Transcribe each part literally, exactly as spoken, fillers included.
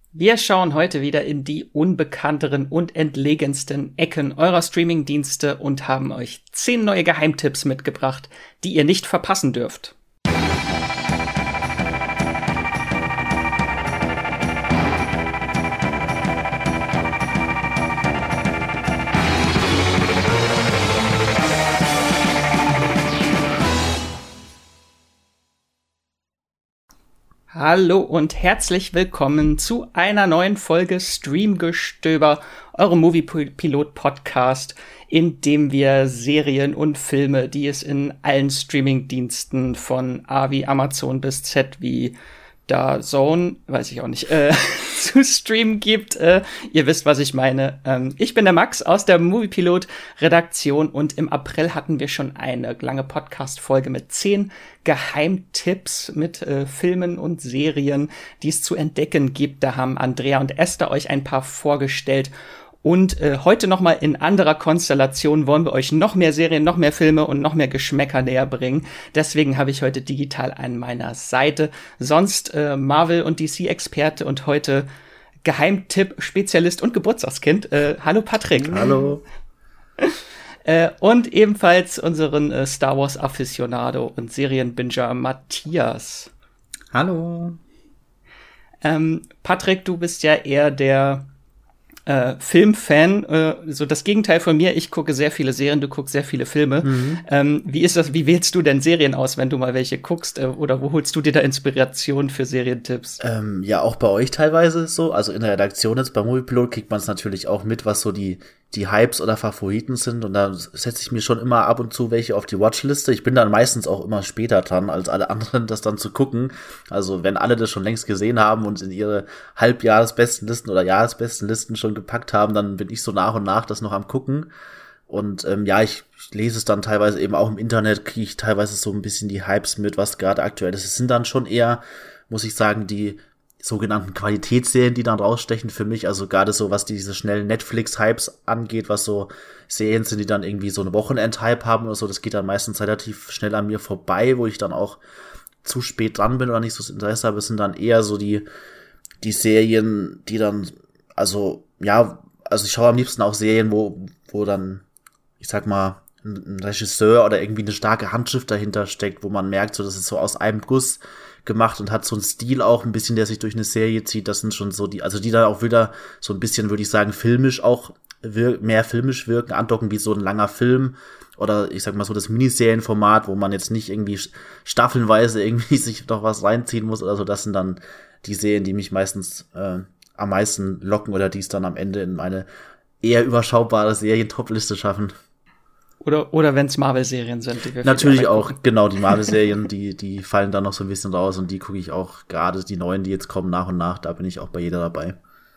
Wir schauen heute wieder in die unbekannteren und entlegensten Ecken eurer Streamingdienste und haben euch zehn neue Geheimtipps mitgebracht, die ihr nicht verpassen dürft. Hallo und herzlich willkommen zu einer neuen Folge Streamgestöber, eurem Movie-Pilot-Podcast, in dem wir Serien und Filme, die es in allen Streamingdiensten von A wie Amazon bis Z wie DAZN, weiß ich auch nicht, äh, zu streamen gibt. Äh, ihr wisst, was ich meine. Ähm, ich bin der Max aus der Moviepilot-Redaktion und im April hatten wir schon eine lange Podcast-Folge mit zehn Geheimtipps mit äh, Filmen und Serien, die es zu entdecken gibt. Da haben Andrea und Esther euch ein paar vorgestellt. Und äh, heute noch mal in anderer Konstellation wollen wir euch noch mehr Serien, noch mehr Filme und noch mehr Geschmäcker näher bringen. Deswegen habe ich heute digital an meiner Seite sonst äh, Marvel- und D C-Experte und heute Geheimtipp-Spezialist und Geburtstagskind. Äh, hallo Patrick. Hallo. äh, und ebenfalls unseren äh, Star Wars-Afficionado und Serienbinger Matthias. Hallo. Ähm, Patrick, du bist ja eher der Äh, Filmfan, äh, so das Gegenteil von mir. Ich gucke sehr viele Serien, du guckst sehr viele Filme. Mhm. Ähm, wie ist das? Wie wählst du denn Serien aus, wenn du mal welche guckst? Äh, oder wo holst du dir da Inspiration für Serientipps? Ähm, ja, auch bei euch teilweise so. Also in der Redaktion jetzt bei Moviepilot kriegt man es natürlich auch mit, was so die die Hypes oder Favoriten sind. Und da setze ich mir schon immer ab und zu welche auf die Watchliste. Ich bin dann meistens auch immer später dran, als alle anderen das dann zu gucken. Also wenn alle das schon längst gesehen haben und in ihre Halbjahresbestenlisten oder Jahresbestenlisten schon gepackt haben, dann bin ich so nach und nach das noch am gucken. Und ähm, ja, ich, ich lese es dann teilweise eben auch im Internet, kriege ich teilweise so ein bisschen die Hypes mit, was gerade aktuell ist. Es sind dann schon eher, muss ich sagen, die sogenannten Qualitätsserien, die dann rausstechen für mich, also gerade so, was diese schnellen Netflix-Hypes angeht, was so Serien sind, die dann irgendwie so einen Wochenend-Hype haben oder so, das geht dann meistens relativ schnell an mir vorbei, wo ich dann auch zu spät dran bin oder nicht so das Interesse habe. Es sind dann eher so die die Serien, die dann, also ja, also ich schaue am liebsten auch Serien, wo wo dann, ich sag mal, ein Regisseur oder irgendwie eine starke Handschrift dahinter steckt, wo man merkt, so das ist so aus einem Guss gemacht und hat so einen Stil auch ein bisschen, der sich durch eine Serie zieht. Das sind schon so die, also die dann auch wieder so ein bisschen, würde ich sagen, filmisch auch wir, mehr filmisch wirken, andocken wie so ein langer Film oder ich sag mal so das Miniserienformat, wo man jetzt nicht irgendwie staffelnweise irgendwie sich noch was reinziehen muss oder so. Das sind dann die Serien, die mich meistens äh, am meisten locken oder die es dann am Ende in meine eher überschaubare Serien-Top-Liste schaffen. Oder, oder wenn es Marvel-Serien sind, die wir natürlich auch, genau, die Marvel-Serien, die, die fallen dann noch so ein bisschen raus und die gucke ich auch, gerade die neuen, die jetzt kommen nach und nach, da bin ich auch bei jeder dabei.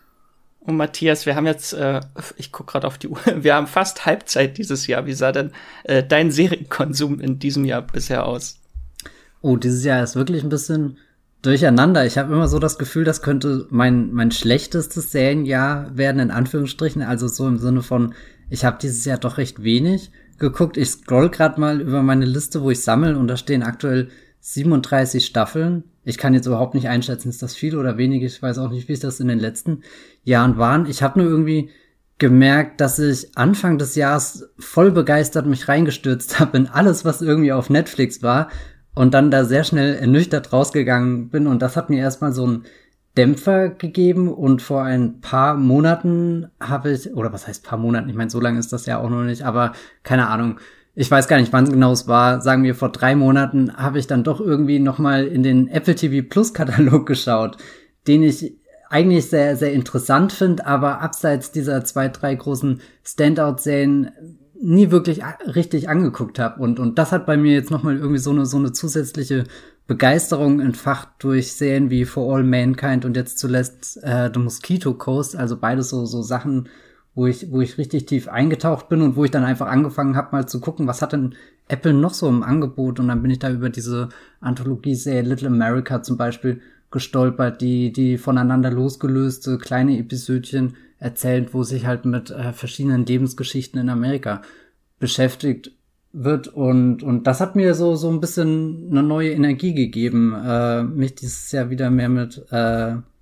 Und Matthias, wir haben jetzt, äh, ich gucke gerade auf die Uhr, wir haben fast Halbzeit dieses Jahr. Wie sah denn äh, dein Serienkonsum in diesem Jahr bisher aus? Oh, dieses Jahr ist wirklich ein bisschen durcheinander. Ich habe immer so das Gefühl, das könnte mein mein schlechtestes Serienjahr werden, in Anführungsstrichen. Also so im Sinne von, ich habe dieses Jahr doch recht wenig geguckt. Ich scroll gerade mal über meine Liste, wo ich sammle, und da stehen aktuell siebenunddreißig Staffeln. Ich kann jetzt überhaupt nicht einschätzen, ist das viel oder wenig. Ich weiß auch nicht, wie es das in den letzten Jahren waren. Ich habe nur irgendwie gemerkt, dass ich Anfang des Jahres voll begeistert mich reingestürzt habe in alles, was irgendwie auf Netflix war, und dann da sehr schnell ernüchtert rausgegangen bin. Und das hat mir erstmal so einen Dämpfer gegeben. Und vor ein paar Monaten habe ich, oder was heißt paar Monaten? Ich meine, so lange ist das ja auch noch nicht, aber keine Ahnung. Ich weiß gar nicht, wann genau es war. Sagen wir, vor drei Monaten habe ich dann doch irgendwie nochmal in den Apple T V Plus Katalog geschaut, den ich eigentlich sehr, sehr interessant finde, aber abseits dieser zwei, drei großen Standout-Serien nie wirklich richtig angeguckt habe. Und und das hat bei mir jetzt nochmal irgendwie so eine so eine zusätzliche Begeisterung entfacht durch Serien wie For All Mankind und jetzt zuletzt äh, The Mosquito Coast. Also beides so so Sachen, wo ich wo ich richtig tief eingetaucht bin und wo ich dann einfach angefangen habe, mal zu gucken, was hat denn Apple noch so im Angebot. Und dann bin ich da über diese Anthologie-Serie Little America zum Beispiel gestolpert, die die voneinander losgelöste kleine Episödchen erzählt, wo sich halt mit äh, verschiedenen Lebensgeschichten in Amerika beschäftigt wird, und und das hat mir so so ein bisschen eine neue Energie gegeben, äh, mich dieses Jahr wieder mehr mit äh,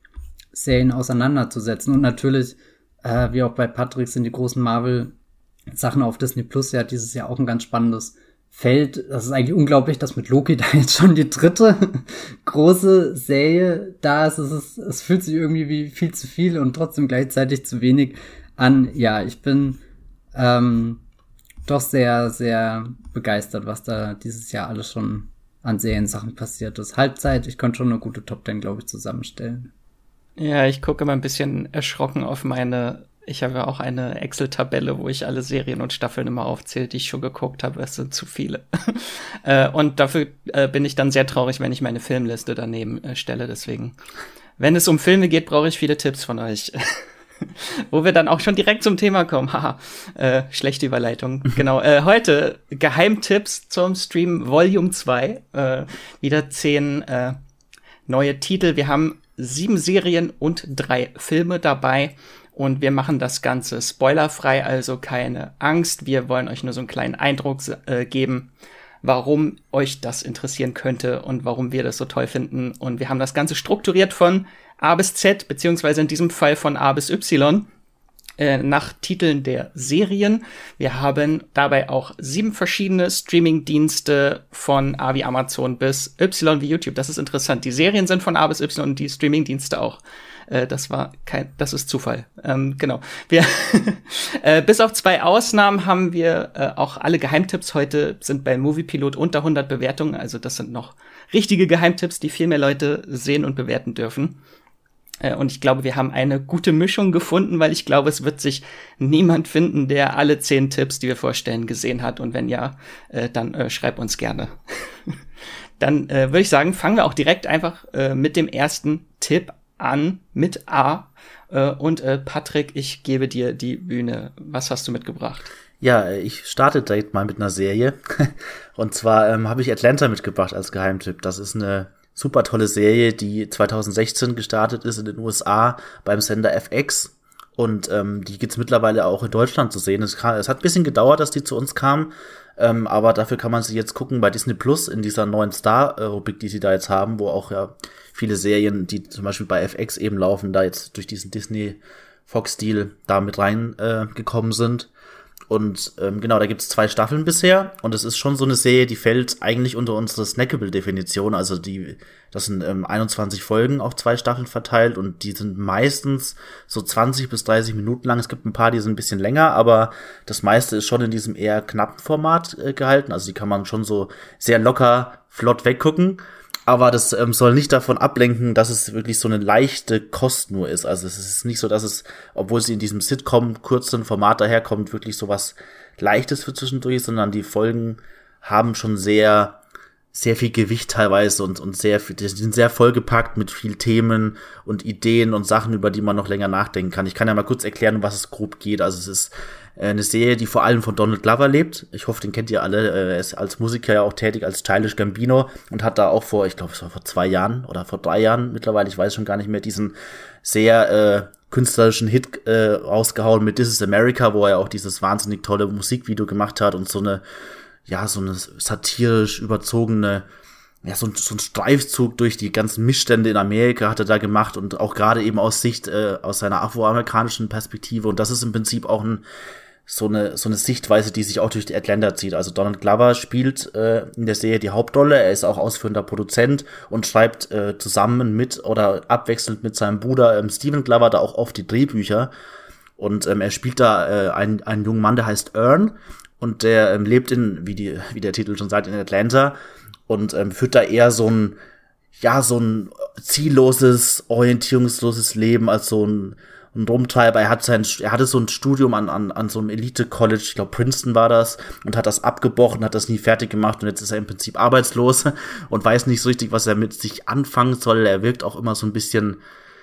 Serien auseinanderzusetzen. Und natürlich, äh, wie auch bei Patrick, sind die großen Marvel-Sachen auf Disney Plus ja dieses Jahr auch ein ganz spannendes Feld. Das ist eigentlich unglaublich, dass mit Loki da jetzt schon die dritte große Serie da ist. Es ist, es fühlt sich irgendwie wie viel zu viel und trotzdem gleichzeitig zu wenig an. Ja, ich bin ähm, doch sehr, sehr begeistert, was da dieses Jahr alles schon an Seriensachen passiert ist. Halbzeit, ich konnte schon eine gute Top Ten, glaube ich, zusammenstellen. Ja, ich gucke immer ein bisschen erschrocken auf meine, ich habe ja auch eine Excel-Tabelle, wo ich alle Serien und Staffeln immer aufzähle, die ich schon geguckt habe. Es sind zu viele. äh, und dafür äh, bin ich dann sehr traurig, wenn ich meine Filmliste daneben äh, stelle. Deswegen, wenn es um Filme geht, brauche ich viele Tipps von euch. Wo wir dann auch schon direkt zum Thema kommen. Haha, äh, schlechte Überleitung. Genau, äh, heute Geheimtipps zum Stream Volume zwei. Äh, wieder zehn äh, neue Titel. Wir haben sieben Serien und drei Filme dabei. Und wir machen das Ganze spoilerfrei, also keine Angst. Wir wollen euch nur so einen kleinen Eindruck äh, geben, warum euch das interessieren könnte und warum wir das so toll finden. Und wir haben das Ganze strukturiert von A bis Z, beziehungsweise in diesem Fall von A bis Y, äh, nach Titeln der Serien. Wir haben dabei auch sieben verschiedene Streaming-Dienste von A wie Amazon bis Y wie YouTube. Das ist interessant. Die Serien sind von A bis Y und die Streaming-Dienste auch. Äh, das war kein, das ist Zufall. Ähm, genau. Wir, äh, bis auf zwei Ausnahmen haben wir äh, auch alle Geheimtipps heute sind bei Moviepilot unter hundert Bewertungen. Also das sind noch richtige Geheimtipps, die viel mehr Leute sehen und bewerten dürfen. Und ich glaube, wir haben eine gute Mischung gefunden, weil ich glaube, es wird sich niemand finden, der alle zehn Tipps, die wir vorstellen, gesehen hat. Und wenn ja, äh, dann äh, schreib uns gerne. Dann äh, würde ich sagen, fangen wir auch direkt einfach äh, mit dem ersten Tipp an, mit A. Äh, und äh, Patrick, ich gebe dir die Bühne. Was hast du mitgebracht? Ja, ich starte direkt mal mit einer Serie. Und zwar ähm, habe ich Atlanta mitgebracht als Geheimtipp. Das ist eine super tolle Serie, die zwanzig sechzehn gestartet ist in den U S A beim Sender F X. Und ähm, die gibt's mittlerweile auch in Deutschland zu sehen. Es, kam, es hat ein bisschen gedauert, dass die zu uns kam. Ähm, aber dafür kann man sie jetzt gucken bei Disney Plus in dieser neuen Star-Rubrik, die sie da jetzt haben, wo auch ja viele Serien, die zum Beispiel bei F X eben laufen, da jetzt durch diesen Disney-Fox-Deal da mit reingekommen äh, sind. Und ähm, genau, da gibt's zwei Staffeln bisher und es ist schon so eine Serie, die fällt eigentlich unter unsere Snackable-Definition. Also die, das sind ähm, einundzwanzig Folgen auf zwei Staffeln verteilt und die sind meistens so zwanzig bis dreißig Minuten lang. Es gibt ein paar, die sind ein bisschen länger, aber das meiste ist schon in diesem eher knappen Format äh, gehalten. Also die kann man schon so sehr locker, flott weggucken. Aber das ähm, soll nicht davon ablenken, dass es wirklich so eine leichte Kost nur ist. Also es ist nicht so, dass es, obwohl sie in diesem Sitcom kurzen Format daherkommt, wirklich so was Leichtes für zwischendurch ist, sondern die Folgen haben schon sehr, sehr viel Gewicht teilweise und, und sehr viel, die sind sehr vollgepackt mit viel Themen und Ideen und Sachen, über die man noch länger nachdenken kann. Ich kann ja mal kurz erklären, um was es grob geht. Also es ist eine Serie, die vor allem von Donald Glover lebt. Ich hoffe, den kennt ihr alle. Er ist als Musiker ja auch tätig, als Childish Gambino und hat da auch vor, ich glaube, es war vor zwei Jahren oder vor drei Jahren mittlerweile, ich weiß schon gar nicht mehr, diesen sehr äh, künstlerischen Hit äh, rausgehauen mit This is America, wo er auch dieses wahnsinnig tolle Musikvideo gemacht hat und so eine, ja, so eine satirisch überzogene, ja, so ein, so ein Streifzug durch die ganzen Missstände in Amerika hat er da gemacht und auch gerade eben aus Sicht, äh, aus seiner afroamerikanischen Perspektive. Und das ist im Prinzip auch ein, so eine, so eine Sichtweise, die sich auch durch die Atlanta zieht. Also Donald Glover spielt äh, in der Serie die Hauptrolle. Er ist auch ausführender Produzent und schreibt äh, zusammen mit oder abwechselnd mit seinem Bruder ähm, Stephen Glover da auch oft die Drehbücher. Und ähm, er spielt da äh, einen, einen jungen Mann, der heißt Earn. Und der ähm, lebt in, wie die, wie der Titel schon sagt, in Atlanta. Und ähm, führt da eher so ein, ja, so ein zielloses, orientierungsloses Leben als so ein, ein Rumtreiber. Er hat sein, er hatte so ein Studium an, an, an so einem Elite-College, ich glaube Princeton war das, und hat das abgebrochen, hat das nie fertig gemacht und jetzt ist er im Prinzip arbeitslos und weiß nicht so richtig, was er mit sich anfangen soll. Er wirkt auch immer so ein bisschen,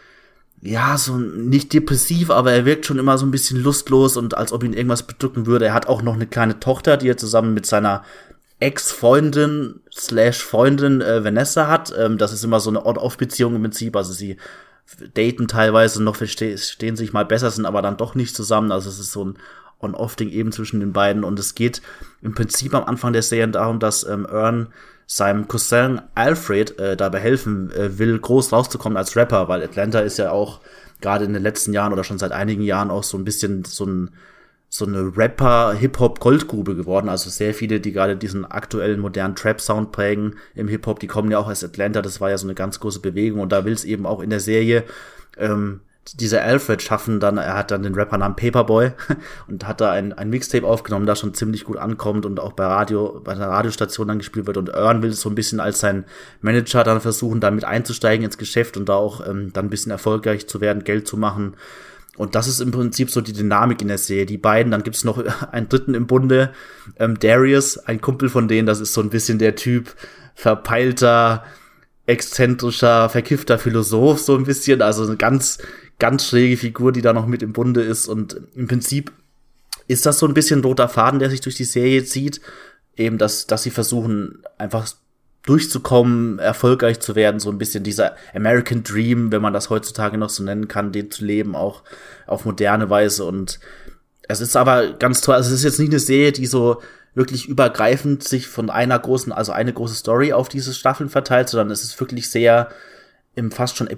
ja, so nicht depressiv, aber er wirkt schon immer so ein bisschen lustlos und als ob ihn irgendwas bedrücken würde. Er hat auch noch eine kleine Tochter, die er zusammen mit seiner Ex-Freundin slash Freundin äh, Vanessa hat. Ähm, das ist immer so eine On-Off-Beziehung im Prinzip. Also sie daten teilweise noch, verste- stehen sich mal besser, sind aber dann doch nicht zusammen. Also es ist so ein On-Off-Ding eben zwischen den beiden. Und es geht im Prinzip am Anfang der Serie darum, dass ähm, Earn seinem Cousin Alfred äh, dabei helfen äh, will, groß rauszukommen als Rapper, weil Atlanta ist ja auch gerade in den letzten Jahren oder schon seit einigen Jahren auch so ein bisschen so ein so eine Rapper-Hip-Hop-Goldgrube geworden. Also sehr viele, die gerade diesen aktuellen modernen Trap-Sound prägen im Hip-Hop, die kommen ja auch aus Atlanta. Das war ja so eine ganz große Bewegung. Und da will es eben auch in der Serie ähm, dieser Alfred schaffen. Dann, er hat dann den Rappernamen Paperboy und hat da ein, ein Mixtape aufgenommen, das schon ziemlich gut ankommt und auch bei Radio, bei der Radiostation dann gespielt wird. Und Earn will so ein bisschen als sein Manager dann versuchen, damit einzusteigen ins Geschäft und da auch ähm, dann ein bisschen erfolgreich zu werden, Geld zu machen. Und das ist im Prinzip so die Dynamik in der Serie. Die beiden, dann gibt's noch einen dritten im Bunde, ähm, Darius, ein Kumpel von denen, das ist so ein bisschen der Typ verpeilter, exzentrischer, verkiffter Philosoph, so ein bisschen. Also eine ganz, ganz schräge Figur, die da noch mit im Bunde ist. Und im Prinzip ist das so ein bisschen ein roter Faden, der sich durch die Serie zieht. Eben, dass, dass sie versuchen, einfach durchzukommen, erfolgreich zu werden, so ein bisschen dieser American Dream, wenn man das heutzutage noch so nennen kann, den zu leben, auch auf moderne Weise. Und es ist aber ganz toll, also es ist jetzt nicht eine Serie, die so wirklich übergreifend sich von einer großen, also eine große Story auf diese Staffeln verteilt, sondern es ist wirklich sehr im fast schon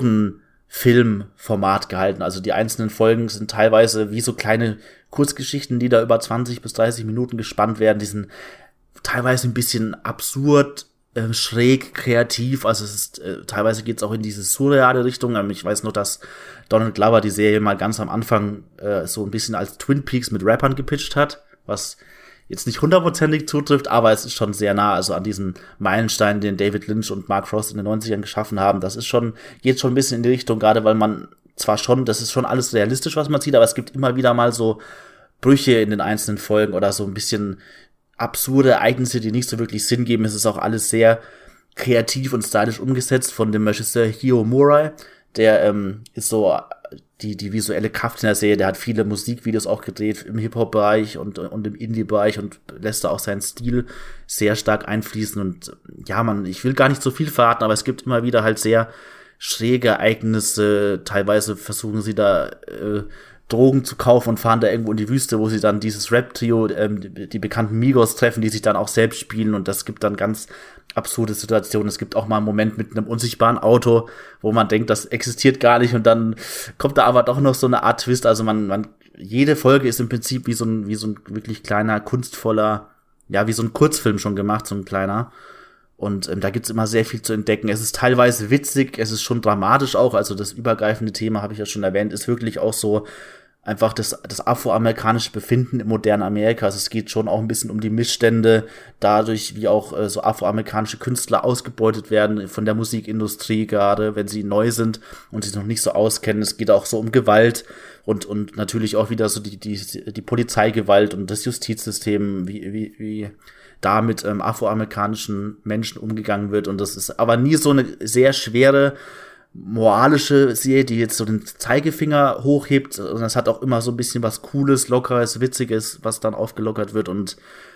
Episoden-Film-Format gehalten. Also die einzelnen Folgen sind teilweise wie so kleine Kurzgeschichten, die da über zwanzig bis dreißig Minuten gespannt werden. Die sind teilweise ein bisschen absurd, äh, schräg, kreativ. Also es ist äh, teilweise geht's auch in diese surreale Richtung. Ähm, ich weiß noch, dass Donald Glover die Serie mal ganz am Anfang äh, so ein bisschen als Twin Peaks mit Rappern gepitcht hat, was jetzt nicht hundertprozentig zutrifft, aber es ist schon sehr nah, also an diesem Meilenstein, den David Lynch und Mark Frost in den neunzigern geschaffen haben. Das ist schon, geht schon ein bisschen in die Richtung, gerade weil man zwar schon, das ist schon alles realistisch, was man sieht, aber es gibt immer wieder mal so Brüche in den einzelnen Folgen oder so ein bisschen absurde Ereignisse, die nicht so wirklich Sinn geben. Es ist auch alles sehr kreativ und stylisch umgesetzt von dem Regisseur Hio Murai. Der ähm, ist so die die visuelle Kraft in der Serie. Der hat viele Musikvideos auch gedreht im Hip-Hop-Bereich und und im Indie-Bereich und lässt da auch seinen Stil sehr stark einfließen. Und ja, man, ich will gar nicht so viel verraten, aber es gibt immer wieder halt sehr schräge Ereignisse. Teilweise versuchen sie da äh, Drogen zu kaufen und fahren da irgendwo in die Wüste, wo sie dann dieses Rap-Trio, ähm, die, die bekannten Migos treffen, die sich dann auch selbst spielen, und das gibt dann ganz absurde Situationen. Es gibt auch mal einen Moment mit einem unsichtbaren Auto, wo man denkt, das existiert gar nicht, und dann kommt da aber doch noch so eine Art Twist. Also man, man, jede Folge ist im Prinzip wie so ein, wie so ein wirklich kleiner, kunstvoller, ja, wie so ein Kurzfilm schon gemacht, so ein kleiner. Und ähm, da gibt's immer sehr viel zu entdecken. Es ist teilweise witzig, es ist schon dramatisch auch. Also das übergreifende Thema, habe ich ja schon erwähnt, ist wirklich auch so einfach das, das afroamerikanische Befinden im modernen Amerika. Also es geht schon auch ein bisschen um die Missstände, dadurch, wie auch äh, so afroamerikanische Künstler ausgebeutet werden von der Musikindustrie, gerade wenn sie neu sind und sich noch nicht so auskennen. Es geht auch so um Gewalt und und natürlich auch wieder so die die die Polizeigewalt und das Justizsystem, wie wie wie da mit ähm, afroamerikanischen Menschen umgegangen wird. Und das ist aber nie so eine sehr schwere moralische Serie, die jetzt so den Zeigefinger hochhebt, und es hat auch immer so ein bisschen was Cooles, Lockeres, Witziges, was dann aufgelockert wird. Und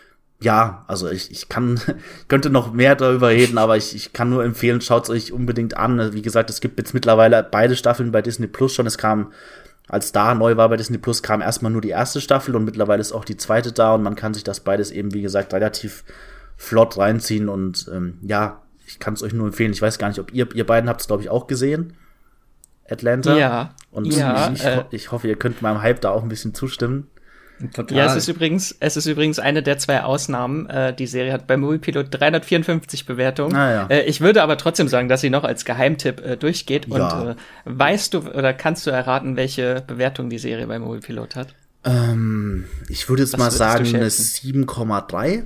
ja, also ich, ich kann, könnte noch mehr darüber reden, aber ich, ich kann nur empfehlen, schaut's euch unbedingt an. Wie gesagt, es gibt jetzt mittlerweile beide Staffeln bei Disney Plus schon. Es kam, als da neu war bei Disney Plus, kam erstmal nur die erste Staffel, und mittlerweile ist auch die zweite da, und man kann sich das beides eben, wie gesagt, relativ flott reinziehen. Und ähm, ja, ich kann es euch nur empfehlen. Ich weiß gar nicht, ob ihr, ihr beiden habt es, glaube ich, auch gesehen. Atlanta. Ja. Und ja, ich, ich, äh, ich hoffe, ihr könnt meinem Hype da auch ein bisschen zustimmen. Total. Ja, es ist übrigens, es ist übrigens eine der zwei Ausnahmen. Äh, die Serie hat bei Moviepilot dreihundertvierundfünfzig Bewertungen. Ah, ja. äh, ich würde aber trotzdem sagen, dass sie noch als Geheimtipp äh, durchgeht. Ja. Und äh, weißt du oder kannst du erraten, welche Bewertung die Serie bei Moviepilot hat? Ähm, ich würde jetzt Was mal würdest du sagen, eine schätzen? sieben Komma drei.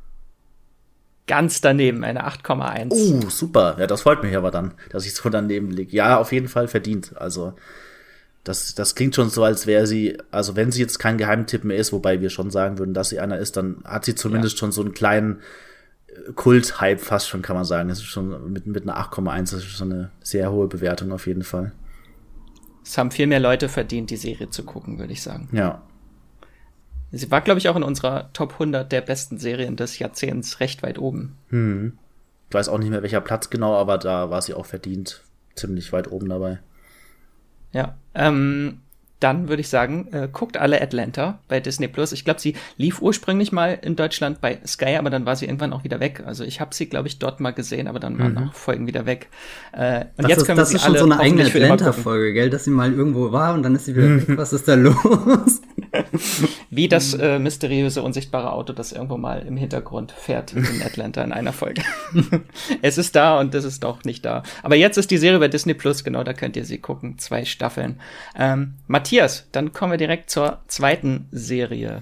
Ganz daneben, eine acht Komma eins. Oh, super. Ja, das freut mich aber dann, dass ich so daneben liege. Ja, auf jeden Fall verdient. Also, das, das klingt schon so, als wäre sie, also wenn sie jetzt kein Geheimtipp mehr ist, wobei wir schon sagen würden, dass sie einer ist, dann hat sie zumindest Ja. schon so einen kleinen Kult-Hype fast schon, kann man sagen. Das ist schon mit, mit einer acht Komma eins, das ist schon eine sehr hohe Bewertung auf jeden Fall. Es haben viel mehr Leute verdient, die Serie zu gucken, würde ich sagen. Ja. Sie war, glaube ich, auch in unserer Top hundert der besten Serien des Jahrzehnts recht weit oben. Hm. Ich weiß auch nicht mehr, welcher Platz genau, aber da war sie auch verdient ziemlich weit oben dabei. Ja, ähm, dann würde ich sagen, äh, guckt alle Atlanta bei Disney Plus. Ich glaube, sie lief ursprünglich mal in Deutschland bei Sky, aber dann war sie irgendwann auch wieder weg. Also ich habe sie, glaube ich, dort mal gesehen, aber dann waren mhm. auch Folgen wieder weg. Äh, und das jetzt ist, können das wir ist sie schon alle so eine eigene Atlanta-Folge, gell, dass sie mal irgendwo war und dann ist sie wieder weg. Was ist da los? Wie das äh, mysteriöse, unsichtbare Auto, das irgendwo mal im Hintergrund fährt in Atlanta in einer Folge. Es ist da und es ist doch nicht da. Aber jetzt ist die Serie bei Disney Plus, genau, da könnt ihr sie gucken. Zwei Staffeln. Ähm, Matthias, dann kommen wir direkt zur zweiten Serie.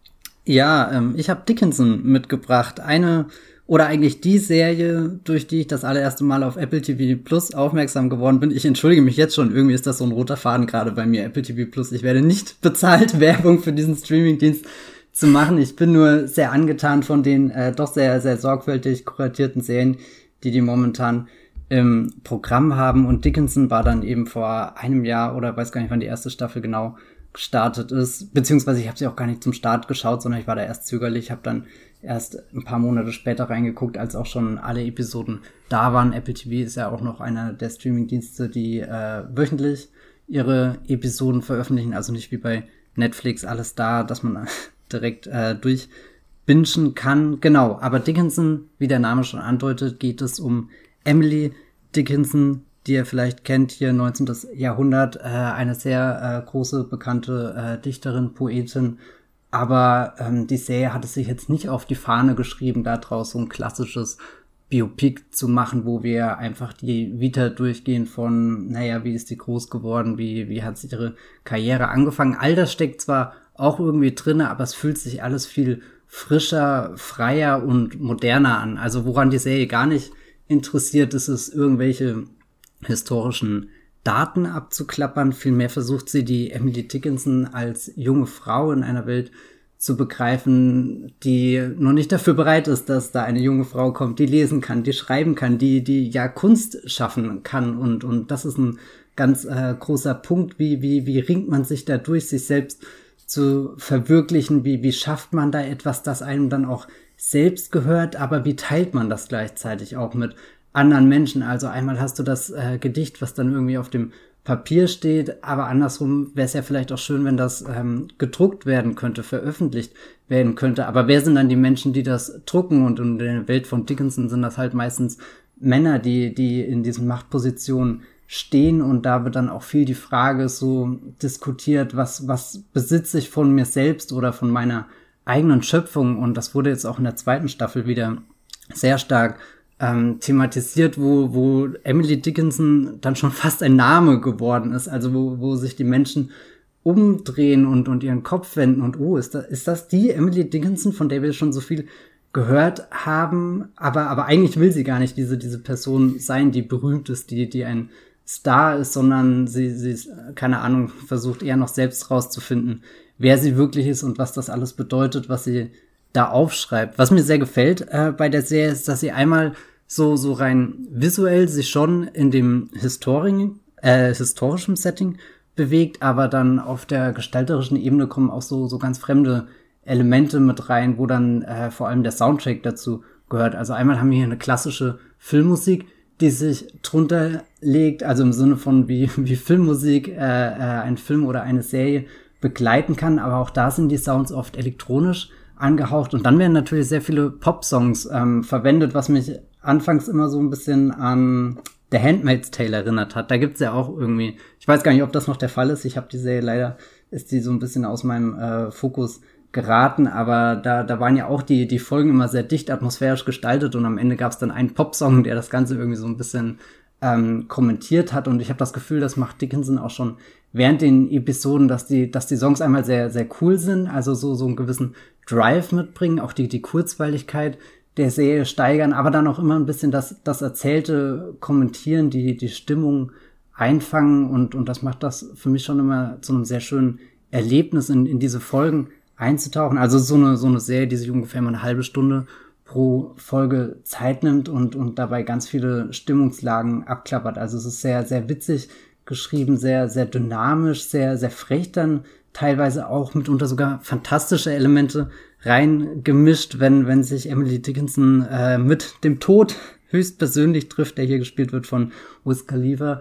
Ja, ähm, ich habe Dickinson mitgebracht. Eine oder eigentlich die Serie, durch die ich das allererste Mal auf Apple T V Plus aufmerksam geworden bin. Ich entschuldige mich jetzt schon, irgendwie ist das so ein roter Faden gerade bei mir, Apple T V Plus. Ich werde nicht bezahlt, Werbung für diesen Streamingdienst zu machen. Ich bin nur sehr angetan von den äh, doch sehr, sehr sorgfältig kuratierten Serien, die die momentan im Programm haben. Und Dickinson war dann eben vor einem Jahr oder weiß gar nicht, wann die erste Staffel genau gestartet ist. Beziehungsweise ich habe sie auch gar nicht zum Start geschaut, sondern ich war da erst zögerlich, habe dann erst ein paar Monate später reingeguckt, als auch schon alle Episoden da waren. Apple T V ist ja auch noch einer der Streamingdienste, die äh, wöchentlich ihre Episoden veröffentlichen, also nicht wie bei Netflix alles da, dass man direkt äh, durchbingen kann. Genau, aber Dickinson, wie der Name schon andeutet, geht es um Emily Dickinson, die ihr vielleicht kennt, hier neunzehnten Jahrhundert, äh, eine sehr äh, große, bekannte äh, Dichterin, Poetin. Aber ähm, die Serie hat es sich jetzt nicht auf die Fahne geschrieben, da draus so ein klassisches Biopic zu machen, wo wir einfach die Vita durchgehen von, naja, wie ist die groß geworden, wie wie hat sie ihre Karriere angefangen. All das steckt zwar auch irgendwie drin, aber es fühlt sich alles viel frischer, freier und moderner an. Also woran die Serie gar nicht interessiert ist, es irgendwelche historischen Daten abzuklappern. Vielmehr versucht sie, die Emily Dickinson als junge Frau in einer Welt zu begreifen, die noch nicht dafür bereit ist, dass da eine junge Frau kommt, die lesen kann, die schreiben kann, die die ja Kunst schaffen kann. Und und das ist ein ganz äh, großer Punkt. Wie wie wie ringt man sich da durch, sich selbst zu verwirklichen? Wie wie schafft man da etwas, das einem dann auch selbst gehört? Aber wie teilt man das gleichzeitig auch mit anderen Menschen? Also einmal hast du das äh, Gedicht, was dann irgendwie auf dem Papier steht, aber andersrum wäre es ja vielleicht auch schön, wenn das ähm, gedruckt werden könnte, veröffentlicht werden könnte. Aber wer sind dann die Menschen, die das drucken? Und in der Welt von Dickinson sind das halt meistens Männer, die die in diesen Machtpositionen stehen. Und da wird dann auch viel die Frage so diskutiert, was was besitze ich von mir selbst oder von meiner eigenen Schöpfung? Und das wurde jetzt auch in der zweiten Staffel wieder sehr stark Ähm, thematisiert, wo wo Emily Dickinson dann schon fast ein Name geworden ist, also wo wo sich die Menschen umdrehen und und ihren Kopf wenden und oh, ist das ist das die Emily Dickinson, von der wir schon so viel gehört haben, aber aber eigentlich will sie gar nicht diese diese Person sein, die berühmt ist, die die ein Star ist, sondern sie sie ist, keine Ahnung, versucht eher noch selbst rauszufinden, wer sie wirklich ist und was das alles bedeutet, was sie da aufschreibt. Was mir sehr gefällt äh, bei der Serie ist, dass sie einmal so so rein visuell sich schon in dem historischen äh, historischen Setting bewegt, aber dann auf der gestalterischen Ebene kommen auch so so ganz fremde Elemente mit rein, wo dann äh, vor allem der Soundtrack dazu gehört. Also einmal haben wir hier eine klassische Filmmusik, die sich drunter legt, also im Sinne von wie wie Filmmusik äh, äh, ein Film oder eine Serie begleiten kann, aber auch da sind die Sounds oft elektronisch angehaucht und dann werden natürlich sehr viele Pop-Songs ähm, verwendet, was mich anfangs immer so ein bisschen an The Handmaid's Tale erinnert hat. Da gibt's ja auch irgendwie, ich weiß gar nicht, ob das noch der Fall ist, ich habe die Serie leider, ist die so ein bisschen aus meinem äh, Fokus geraten, aber da da waren ja auch die die Folgen immer sehr dicht atmosphärisch gestaltet und am Ende gab's dann einen Popsong, der das Ganze irgendwie so ein bisschen ähm, kommentiert hat und ich habe das Gefühl, das macht Dickinson auch schon während den Episoden, dass die dass die Songs einmal sehr sehr cool sind, also so so einen gewissen Drive mitbringen, auch die die Kurzweiligkeit der Serie steigern, aber dann auch immer ein bisschen das das Erzählte kommentieren, die die Stimmung einfangen und und das macht das für mich schon immer zu einem sehr schönen Erlebnis in in diese Folgen einzutauchen. Also so eine so eine Serie, die sich ungefähr mal eine halbe Stunde pro Folge Zeit nimmt und und dabei ganz viele Stimmungslagen abklappert. Also es ist sehr sehr witzig geschrieben, sehr sehr dynamisch, sehr sehr frech dann teilweise auch mitunter sogar fantastische Elemente reingemischt, wenn wenn sich Emily Dickinson äh, mit dem Tod höchstpersönlich trifft, der hier gespielt wird von Wiz Khalifa.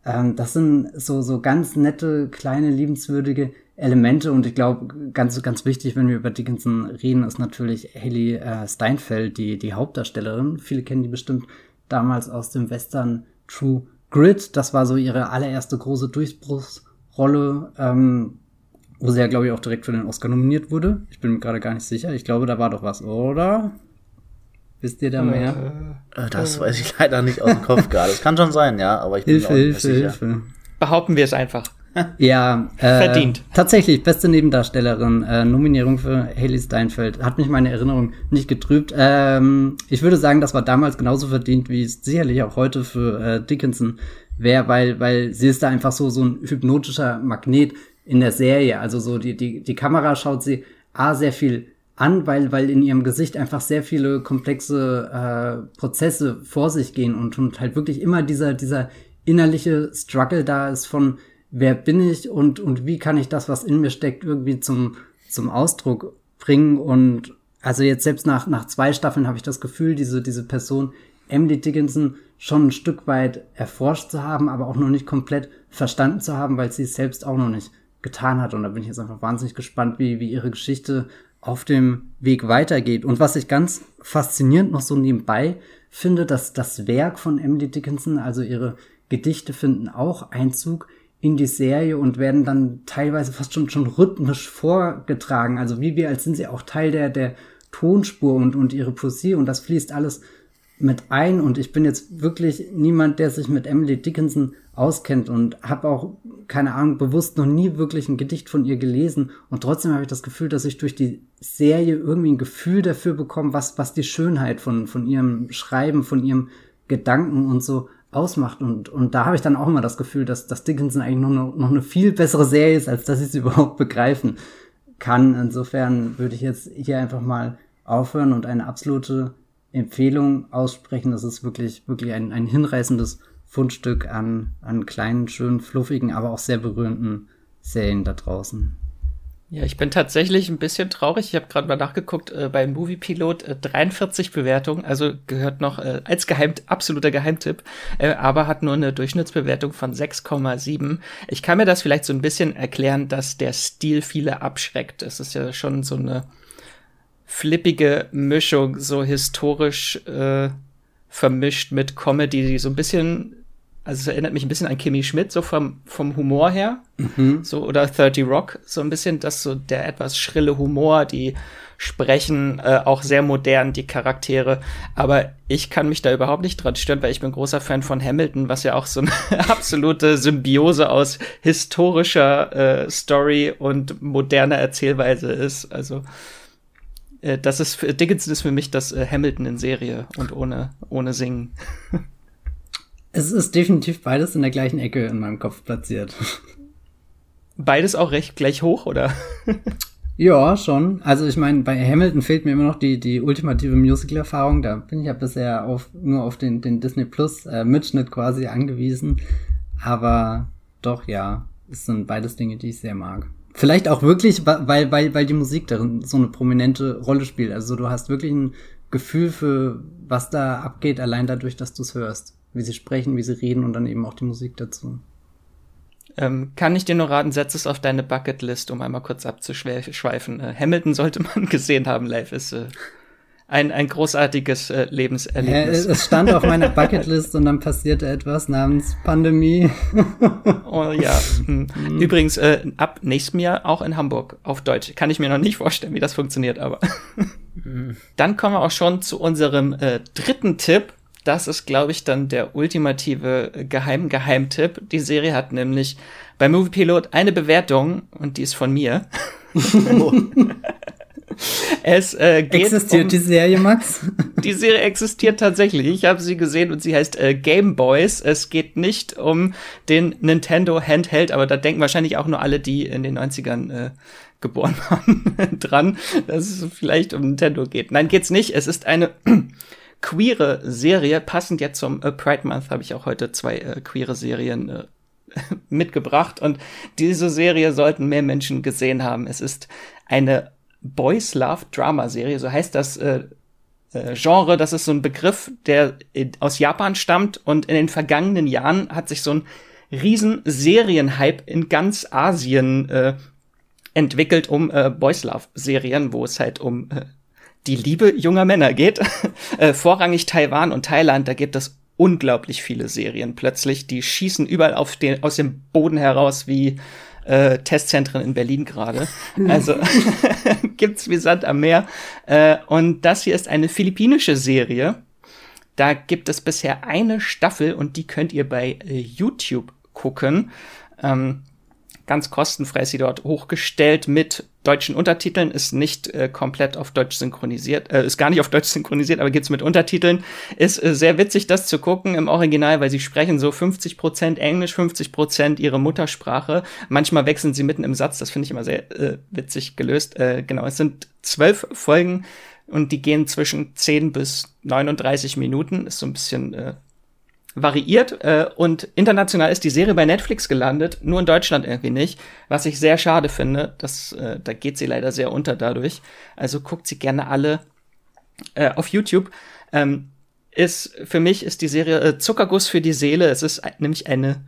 Ähm, das sind so, so ganz nette, kleine, liebenswürdige Elemente und ich glaube, ganz, ganz wichtig, wenn wir über Dickinson reden, ist natürlich Hailee äh, Steinfeld, die, die Hauptdarstellerin. Viele kennen die bestimmt damals aus dem Western True Grit. Das war so ihre allererste große Durchbruchsrolle, ähm, wo sie ja, glaube ich, auch direkt für den Oscar nominiert wurde. Ich bin mir gerade gar nicht sicher. Ich glaube, da war doch was, oder? Wisst ihr da mehr? Äh, das weiß ich leider nicht aus dem Kopf gerade. Das kann schon sein, ja, aber ich bin Hilfe, mir auch nicht Hilfe, sicher. Hilfe. Behaupten wir es einfach. Ja, äh, verdient. Tatsächlich, beste Nebendarstellerin, äh, Nominierung für Hailee Steinfeld. Hat mich meine Erinnerung nicht getrübt. Ähm, ich würde sagen, das war damals genauso verdient, wie es sicherlich auch heute für äh, Dickinson wäre, weil, weil sie ist da einfach so, so ein hypnotischer Magnet in der Serie. Also so die, die, die Kamera schaut sie A, sehr viel an, weil, weil in ihrem Gesicht einfach sehr viele komplexe äh, Prozesse vor sich gehen und, und halt wirklich immer dieser, dieser innerliche Struggle da ist von wer bin ich und, und wie kann ich das, was in mir steckt, irgendwie zum, zum Ausdruck bringen. Und also jetzt selbst nach, nach zwei Staffeln habe ich das Gefühl, diese, diese Person Emily Dickinson schon ein Stück weit erforscht zu haben, aber auch noch nicht komplett verstanden zu haben, weil sie es selbst auch noch nicht getan hat. Und da bin ich jetzt einfach wahnsinnig gespannt, wie, wie ihre Geschichte auf dem Weg weitergeht. Und was ich ganz faszinierend noch so nebenbei finde, dass das Werk von Emily Dickinson, also ihre Gedichte, finden auch Einzug in die Serie und werden dann teilweise fast schon schon rhythmisch vorgetragen. Also wie wir, als sind sie auch Teil der der Tonspur und und ihre Poesie und das fließt alles mit ein. Und ich bin jetzt wirklich niemand, der sich mit Emily Dickinson auskennt und habe auch, keine Ahnung, bewusst noch nie wirklich ein Gedicht von ihr gelesen. Und trotzdem habe ich das Gefühl, dass ich durch die Serie irgendwie ein Gefühl dafür bekomme, was was die Schönheit von von ihrem Schreiben, von ihrem Gedanken und so ausmacht. Und und da habe ich dann auch immer das Gefühl, dass, dass Dickinson eigentlich noch eine, noch eine viel bessere Serie ist, als dass ich sie überhaupt begreifen kann. Insofern würde ich jetzt hier einfach mal aufhören und eine absolute Empfehlung aussprechen. Das ist wirklich, wirklich ein, ein hinreißendes Fundstück an, an kleinen, schönen, fluffigen, aber auch sehr berührenden Serien da draußen. Ja, ich bin tatsächlich ein bisschen traurig. Ich habe gerade mal nachgeguckt, äh, bei Moviepilot äh, dreiundvierzig Bewertungen, also gehört noch äh, als Geheim, absoluter Geheimtipp, äh, aber hat nur eine Durchschnittsbewertung von sechs Komma sieben. Ich kann mir das vielleicht so ein bisschen erklären, dass der Stil viele abschreckt. Es ist ja schon so eine flippige Mischung, so historisch äh, vermischt mit Comedy, die so ein bisschen, also es erinnert mich ein bisschen an Kimmy Schmidt, so vom, vom Humor her. Mhm. So, oder thirty Rock, so ein bisschen, das so der etwas schrille Humor, die sprechen äh, auch sehr modern, die Charaktere. Aber ich kann mich da überhaupt nicht dran stören, weil ich bin großer Fan von Hamilton, was ja auch so eine absolute Symbiose aus historischer äh, Story und moderner Erzählweise ist. Also, äh, das ist, für, Dickinson ist für mich das äh, Hamilton in Serie und ohne, ohne Singen. Es ist definitiv beides in der gleichen Ecke in meinem Kopf platziert. Beides auch recht gleich hoch, oder? Ja, schon. Also ich meine, bei Hamilton fehlt mir immer noch die die ultimative Musical-Erfahrung. Da bin ich ja bisher auf nur auf den den Disney Plus äh, Mitschnitt quasi angewiesen. Aber doch, ja, es sind beides Dinge, die ich sehr mag. Vielleicht auch wirklich, weil weil weil die Musik darin so eine prominente Rolle spielt. Also du hast wirklich ein Gefühl für, was da abgeht, allein dadurch, dass du es hörst. Wie sie sprechen, wie sie reden und dann eben auch die Musik dazu. Ähm, kann ich dir nur raten, setz es auf deine Bucketlist, um einmal kurz abzuschweifen. Äh, Hamilton sollte man gesehen haben live, ist äh, ein, ein großartiges äh, Lebenserlebnis. Ja, es stand auf meiner Bucketlist und dann passierte etwas namens Pandemie. Oh ja. Hm. Mhm. Übrigens, äh, ab nächstem Jahr auch in Hamburg auf Deutsch. Kann ich mir noch nicht vorstellen, wie das funktioniert, aber mhm. Dann kommen wir auch schon zu unserem äh, dritten Tipp. Das ist, glaube ich, dann der ultimative Geheim-Geheimtipp. Die Serie hat nämlich bei Moviepilot eine Bewertung und die ist von mir. Oh. Es äh, geht Existiert um, die Serie, Max? Die Serie existiert tatsächlich. Ich habe sie gesehen und sie heißt äh, Game Boys. Es geht nicht um den Nintendo Handheld, aber da denken wahrscheinlich auch nur alle, die in den neunzigern äh, geboren waren, dran, dass es vielleicht um Nintendo geht. Nein, geht's nicht. Es ist eine queere Serie, passend jetzt zum äh, Pride Month habe ich auch heute zwei äh, queere Serien äh, mitgebracht und diese Serie sollten mehr Menschen gesehen haben. Es ist eine Boys Love Drama Serie, so heißt das äh, äh, Genre. Das ist so ein Begriff, der in, aus Japan stammt und in den vergangenen Jahren hat sich so ein riesen Serienhype in ganz Asien äh, entwickelt um äh, Boys Love Serien, wo es halt um äh, die Liebe junger Männer geht. äh, vorrangig Taiwan und Thailand, da gibt es unglaublich viele Serien plötzlich. Die schießen überall auf den, aus dem Boden heraus wie äh, Testzentren in Berlin gerade. Also gibt's wie Sand am Meer. Äh, und das hier ist eine philippinische Serie. Da gibt es bisher eine Staffel und die könnt ihr bei äh, YouTube gucken. Ähm, ganz kostenfrei ist sie dort hochgestellt mit deutschen Untertiteln, ist nicht äh, komplett auf Deutsch synchronisiert, äh, ist gar nicht auf Deutsch synchronisiert, aber gibt's mit Untertiteln. Ist äh, sehr witzig, das zu gucken im Original, weil sie sprechen so fünfzig Prozent Englisch, fünfzig Prozent ihre Muttersprache. Manchmal wechseln sie mitten im Satz, das finde ich immer sehr äh, witzig gelöst. Äh, genau, es sind zwölf Folgen und die gehen zwischen zehn bis neununddreißig Minuten, ist so ein bisschen äh, variiert äh, und international ist die Serie bei Netflix gelandet, nur in Deutschland irgendwie nicht, was ich sehr schade finde. Das, äh, da geht sie leider sehr unter dadurch. Also guckt sie gerne alle äh, auf YouTube. Ähm, ist für mich ist die Serie äh, Zuckerguss für die Seele. Es ist äh, nämlich eine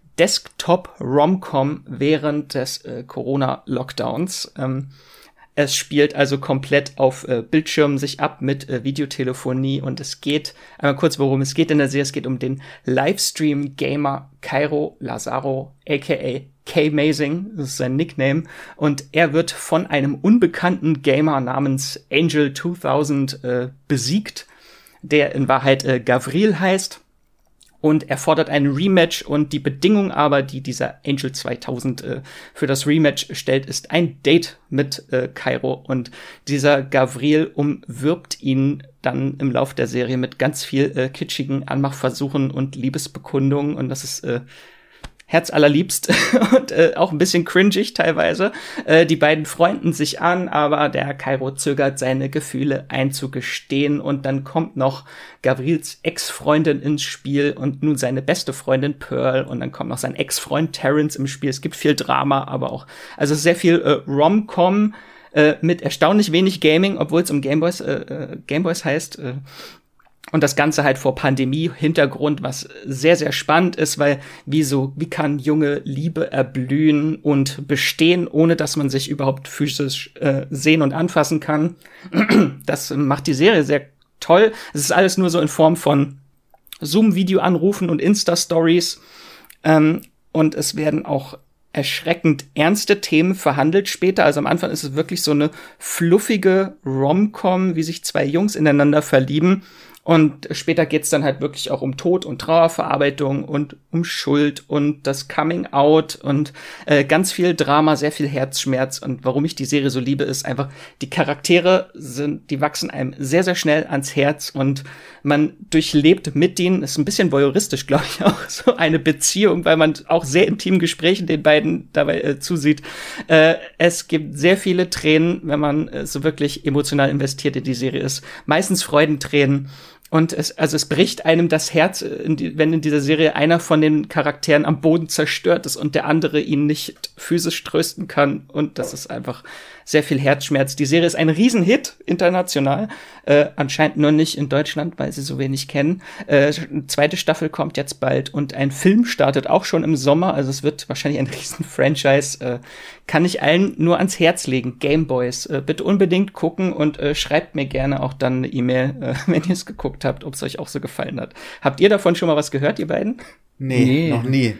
Desktop-Rom-Com während des äh, Corona-Lockdowns. Ähm, Es spielt also komplett auf äh, Bildschirmen sich ab mit äh, Videotelefonie und es geht, einmal kurz, worum es geht in der Serie, es geht um den Livestream-Gamer Cairo Lazaro, aka K-Mazing, das ist sein Nickname, und er wird von einem unbekannten Gamer namens Angel zweitausend äh, besiegt, der in Wahrheit äh, Gavril heißt. Und er fordert ein Rematch und die Bedingung aber, die dieser Angel zweitausend äh, für das Rematch stellt, ist ein Date mit äh, Cairo. Und dieser Gavril umwirbt ihn dann im Lauf der Serie mit ganz viel äh, kitschigen Anmachversuchen und Liebesbekundungen. Und das ist äh, herzallerliebst und äh, auch ein bisschen cringig teilweise. Äh, die beiden freunden sich an, aber der Cairo zögert, seine Gefühle einzugestehen. Und dann kommt noch Gavrils Ex-Freundin ins Spiel und nun seine beste Freundin Pearl. Und dann kommt noch sein Ex-Freund Terrence im Spiel. Es gibt viel Drama, aber auch also sehr viel äh, Rom-Com äh, mit erstaunlich wenig Gaming, obwohl es um Gameboys, äh, Gameboys heißt. Äh, Und das Ganze halt vor Pandemie-Hintergrund, was sehr, sehr spannend ist, weil wie so, wie kann junge Liebe erblühen und bestehen, ohne dass man sich überhaupt physisch äh, sehen und anfassen kann. Das macht die Serie sehr toll. Es ist alles nur so in Form von Zoom-Video-Anrufen und Insta-Stories. Ähm, und es werden auch erschreckend ernste Themen verhandelt später. Also am Anfang ist es wirklich so eine fluffige Rom-Com, wie sich zwei Jungs ineinander verlieben. Und später geht's dann halt wirklich auch um Tod und Trauerverarbeitung und um Schuld und das Coming Out und äh, ganz viel Drama, sehr viel Herzschmerz. Und warum ich die Serie so liebe, ist einfach, die Charaktere sind, die wachsen einem sehr, sehr schnell ans Herz und man durchlebt mit denen, ist ein bisschen voyeuristisch, glaube ich, auch so eine Beziehung, weil man auch sehr intimen Gesprächen den beiden dabei äh, zusieht. Äh, es gibt sehr viele Tränen, wenn man äh, so wirklich emotional investiert in die Serie ist. Meistens Freudentränen. Und es, also es bricht einem das Herz, in die, wenn in dieser Serie einer von den Charakteren am Boden zerstört ist und der andere ihn nicht physisch trösten kann. Und das ist einfach sehr viel Herzschmerz. Die Serie ist ein Riesenhit international, äh, anscheinend nur nicht in Deutschland, weil sie so wenig kennen. Äh, eine zweite Staffel kommt jetzt bald und ein Film startet auch schon im Sommer. Also es wird wahrscheinlich ein Riesen-Franchise. Äh, kann ich allen nur ans Herz legen. Gameboys, äh, bitte unbedingt gucken und äh, schreibt mir gerne auch dann eine E-Mail, äh, wenn ihr es geguckt habt, ob es euch auch so gefallen hat. Habt ihr davon schon mal was gehört, ihr beiden? Nee, Nee. noch nie.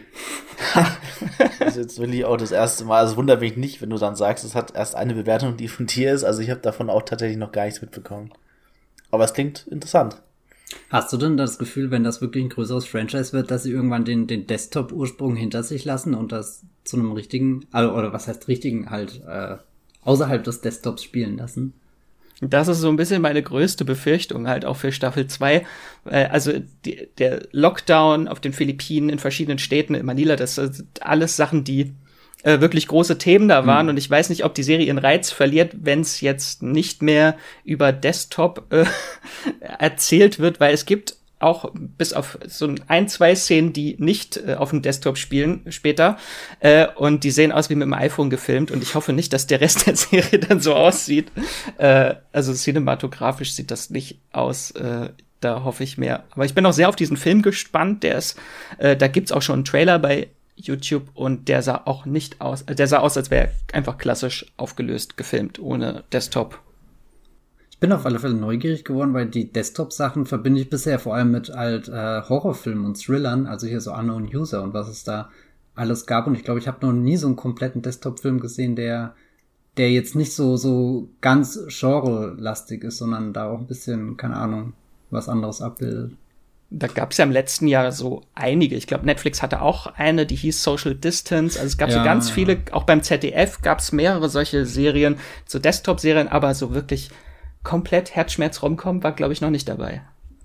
Das ist jetzt wirklich auch das erste Mal. Also wundert mich nicht, wenn du dann sagst, es hat erst eine Bewertung, die von dir ist. Also ich habe davon auch tatsächlich noch gar nichts mitbekommen. Aber es klingt interessant. Hast du denn das Gefühl, wenn das wirklich ein größeres Franchise wird, dass sie irgendwann den, den Desktop-Ursprung hinter sich lassen und das zu einem richtigen, also, oder was heißt richtigen, halt äh, außerhalb des Desktops spielen lassen? Das ist so ein bisschen meine größte Befürchtung halt auch für Staffel zwei. Äh, also die, der Lockdown auf den Philippinen in verschiedenen Städten, in Manila, das sind alles Sachen, die äh, wirklich große Themen da waren. Mhm. Und ich weiß nicht, ob die Serie ihren Reiz verliert, wenn es jetzt nicht mehr über Desktop äh, erzählt wird, weil es gibt auch bis auf so ein, zwei Szenen, die nicht äh, auf dem Desktop spielen später. Äh, und die sehen aus wie mit dem iPhone gefilmt. Und ich hoffe nicht, dass der Rest der Serie dann so aussieht. Äh, also cinematografisch sieht das nicht aus. Äh, Da hoffe ich mehr. Aber ich bin auch sehr auf diesen Film gespannt. Der ist, äh, da gibt's auch schon einen Trailer bei YouTube und der sah auch nicht aus, äh, der sah aus, als wäre einfach klassisch aufgelöst gefilmt, ohne Desktop. Ich bin auf alle Fälle neugierig geworden, weil die Desktop-Sachen verbinde ich bisher vor allem mit halt äh, Horrorfilmen und Thrillern, also hier so Unknown User und was es da alles gab. Und ich glaube, ich habe noch nie so einen kompletten Desktop-Film gesehen, der der jetzt nicht so so ganz genre-lastig ist, sondern da auch ein bisschen, keine Ahnung, was anderes abbildet. Da gab es ja im letzten Jahr so einige. Ich glaube, Netflix hatte auch eine, die hieß Social Distance. Also es gab ja so ganz viele, auch beim Z D F gab es mehrere solche Serien, so Desktop-Serien, aber so wirklich komplett Herzschmerz-Romcom war, glaube ich, noch nicht dabei.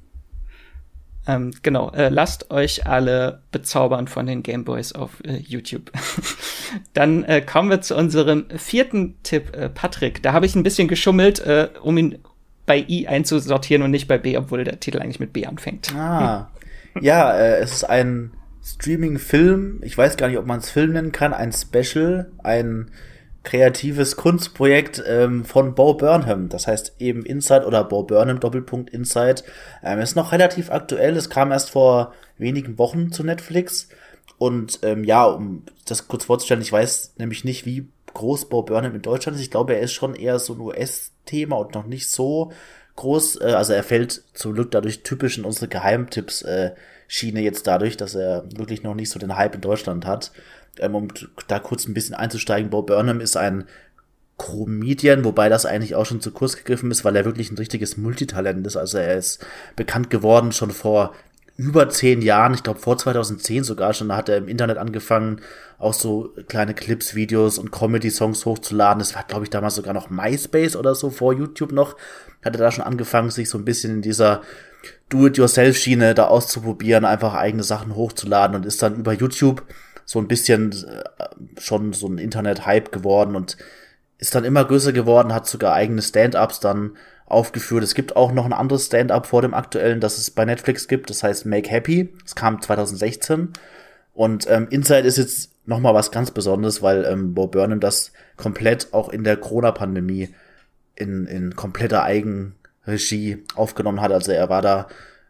Ähm, genau, äh, lasst euch alle bezaubern von den Gameboys auf äh, YouTube. Dann äh, kommen wir zu unserem vierten Tipp, äh, Patrick. Da habe ich ein bisschen geschummelt, äh, um ihn bei I einzusortieren und nicht bei B, obwohl der Titel eigentlich mit B anfängt. Ah, ja, äh, es ist ein Streaming-Film. Ich weiß gar nicht, ob man es Film nennen kann. Ein Special, ein kreatives Kunstprojekt ähm, von Bo Burnham. Das heißt eben Inside oder Bo Burnham Doppelpunkt Inside. Ähm, ist noch relativ aktuell. Es kam erst vor wenigen Wochen zu Netflix. Und ähm, ja, um das kurz vorzustellen, ich weiß nämlich nicht, wie groß Bo Burnham in Deutschland ist. Ich glaube, er ist schon eher so ein U S-Thema und noch nicht so groß. Äh, also er fällt zum Glück dadurch typisch in unsere Geheimtipps-Schiene äh, jetzt dadurch, dass er wirklich noch nicht so den Hype in Deutschland hat. Ähm, um da kurz ein bisschen einzusteigen, Bo Burnham ist ein Comedian, wobei das eigentlich auch schon zu kurz gegriffen ist, weil er wirklich ein richtiges Multitalent ist. Also er ist bekannt geworden schon vor über zehn Jahren, ich glaube vor zweitausendzehn sogar schon, da hat er im Internet angefangen, auch so kleine Clips, Videos und Comedy-Songs hochzuladen. Das war, glaube ich, damals sogar noch MySpace oder so, vor YouTube noch, hat er da schon angefangen, sich so ein bisschen in dieser Do-it-yourself-Schiene da auszuprobieren, einfach eigene Sachen hochzuladen und ist dann über YouTube so ein bisschen äh, schon so ein Internet-Hype geworden und ist dann immer größer geworden, hat sogar eigene Stand-Ups dann aufgeführt. Es gibt auch noch ein anderes Stand-Up vor dem aktuellen, das es bei Netflix gibt, das heißt Make Happy. Es kam zweitausendsechzehn und ähm, Inside ist jetzt noch mal was ganz Besonderes, weil ähm, Bo Burnham das komplett auch in der Corona-Pandemie in, in kompletter Eigenregie aufgenommen hat. Also er war da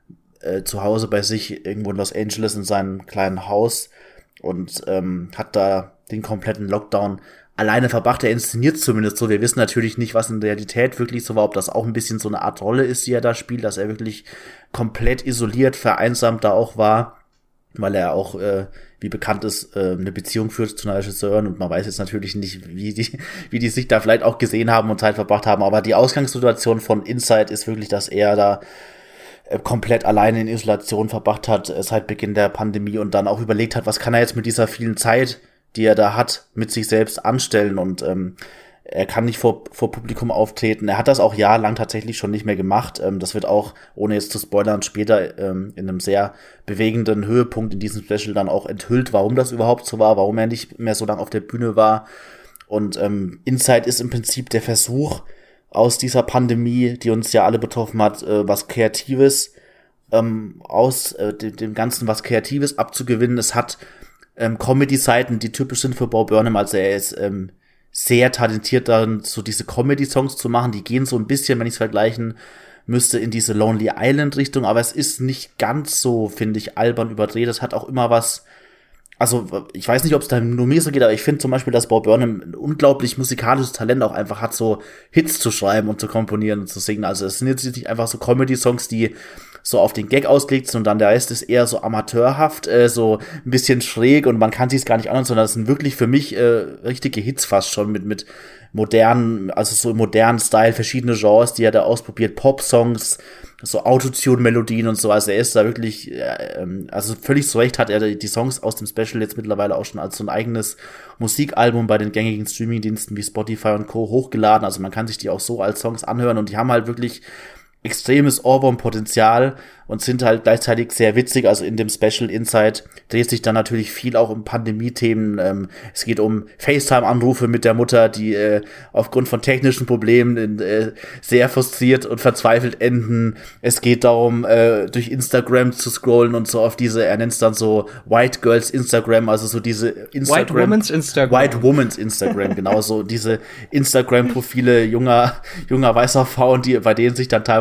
äh, zu Hause bei sich irgendwo in Los Angeles in seinem kleinen Haus und ähm, hat da den kompletten Lockdown alleine verbracht. Er inszeniert zumindest so. Wir wissen natürlich nicht, was in der Realität wirklich so war, ob das auch ein bisschen so eine Art Rolle ist, die er da spielt, dass er wirklich komplett isoliert, vereinsamt da auch war, weil er auch, äh, wie bekannt ist, äh, eine Beziehung führt zu einer Regisseurin und man weiß jetzt natürlich nicht, wie die, wie die sich da vielleicht auch gesehen haben und Zeit verbracht haben, aber die Ausgangssituation von Inside ist wirklich, dass er da komplett alleine in Isolation verbracht hat seit Beginn der Pandemie und dann auch überlegt hat, was kann er jetzt mit dieser vielen Zeit, die er da hat, mit sich selbst anstellen und ähm, er kann nicht vor vor Publikum auftreten. Er hat das auch jahrelang tatsächlich schon nicht mehr gemacht. Ähm, das wird auch, ohne jetzt zu spoilern, später ähm, in einem sehr bewegenden Höhepunkt in diesem Special dann auch enthüllt, warum das überhaupt so war, warum er nicht mehr so lange auf der Bühne war. Und ähm, Inside ist im Prinzip der Versuch, aus dieser Pandemie, die uns ja alle betroffen hat, äh, was Kreatives, ähm, aus äh, dem, dem Ganzen was Kreatives abzugewinnen. Es hat ähm, Comedy-Seiten, die typisch sind für Bo Burnham. Also er ist ähm, sehr talentiert darin, so diese Comedy-Songs zu machen. Die gehen so ein bisschen, wenn ich es vergleichen müsste, in diese Lonely Island-Richtung. Aber es ist nicht ganz so, finde ich, albern überdreht. Es hat auch immer was. Also, ich weiß nicht, ob es da nur mir so geht, aber ich finde zum Beispiel, dass Bo Burnham ein unglaublich musikalisches Talent auch einfach hat, so Hits zu schreiben und zu komponieren und zu singen. Also, es sind jetzt nicht einfach so Comedy-Songs, die so auf den Gag ausgelegt sind und dann der Rest ist eher so amateurhaft, äh, so ein bisschen schräg und man kann sich's gar nicht anhören, sondern es sind wirklich für mich äh, richtige Hits fast schon mit mit modernen, also so im modernen Style, verschiedene Genres, die er da ausprobiert, Pop-Songs, so Autotune-Melodien und so, also er ist da wirklich, äh, also völlig zu Recht hat er die Songs aus dem Special jetzt mittlerweile auch schon als so ein eigenes Musikalbum bei den gängigen Streaming-Diensten wie Spotify und Co. hochgeladen, also man kann sich die auch so als Songs anhören und die haben halt wirklich extremes Ohrwurm-Potenzial und sind halt gleichzeitig sehr witzig. Also in dem Special Inside dreht sich dann natürlich viel auch um Pandemie-Themen. Ähm, es geht um FaceTime-Anrufe mit der Mutter, die äh, aufgrund von technischen Problemen äh, sehr frustriert und verzweifelt enden. Es geht darum, äh, durch Instagram zu scrollen und so auf diese, er nennt es dann so White Girls Instagram, also so diese Instagram. White Woman's Instagram. White Woman's Instagram, genau so diese Instagram-Profile junger, junger weißer Frauen, die, bei denen sich dann teilweise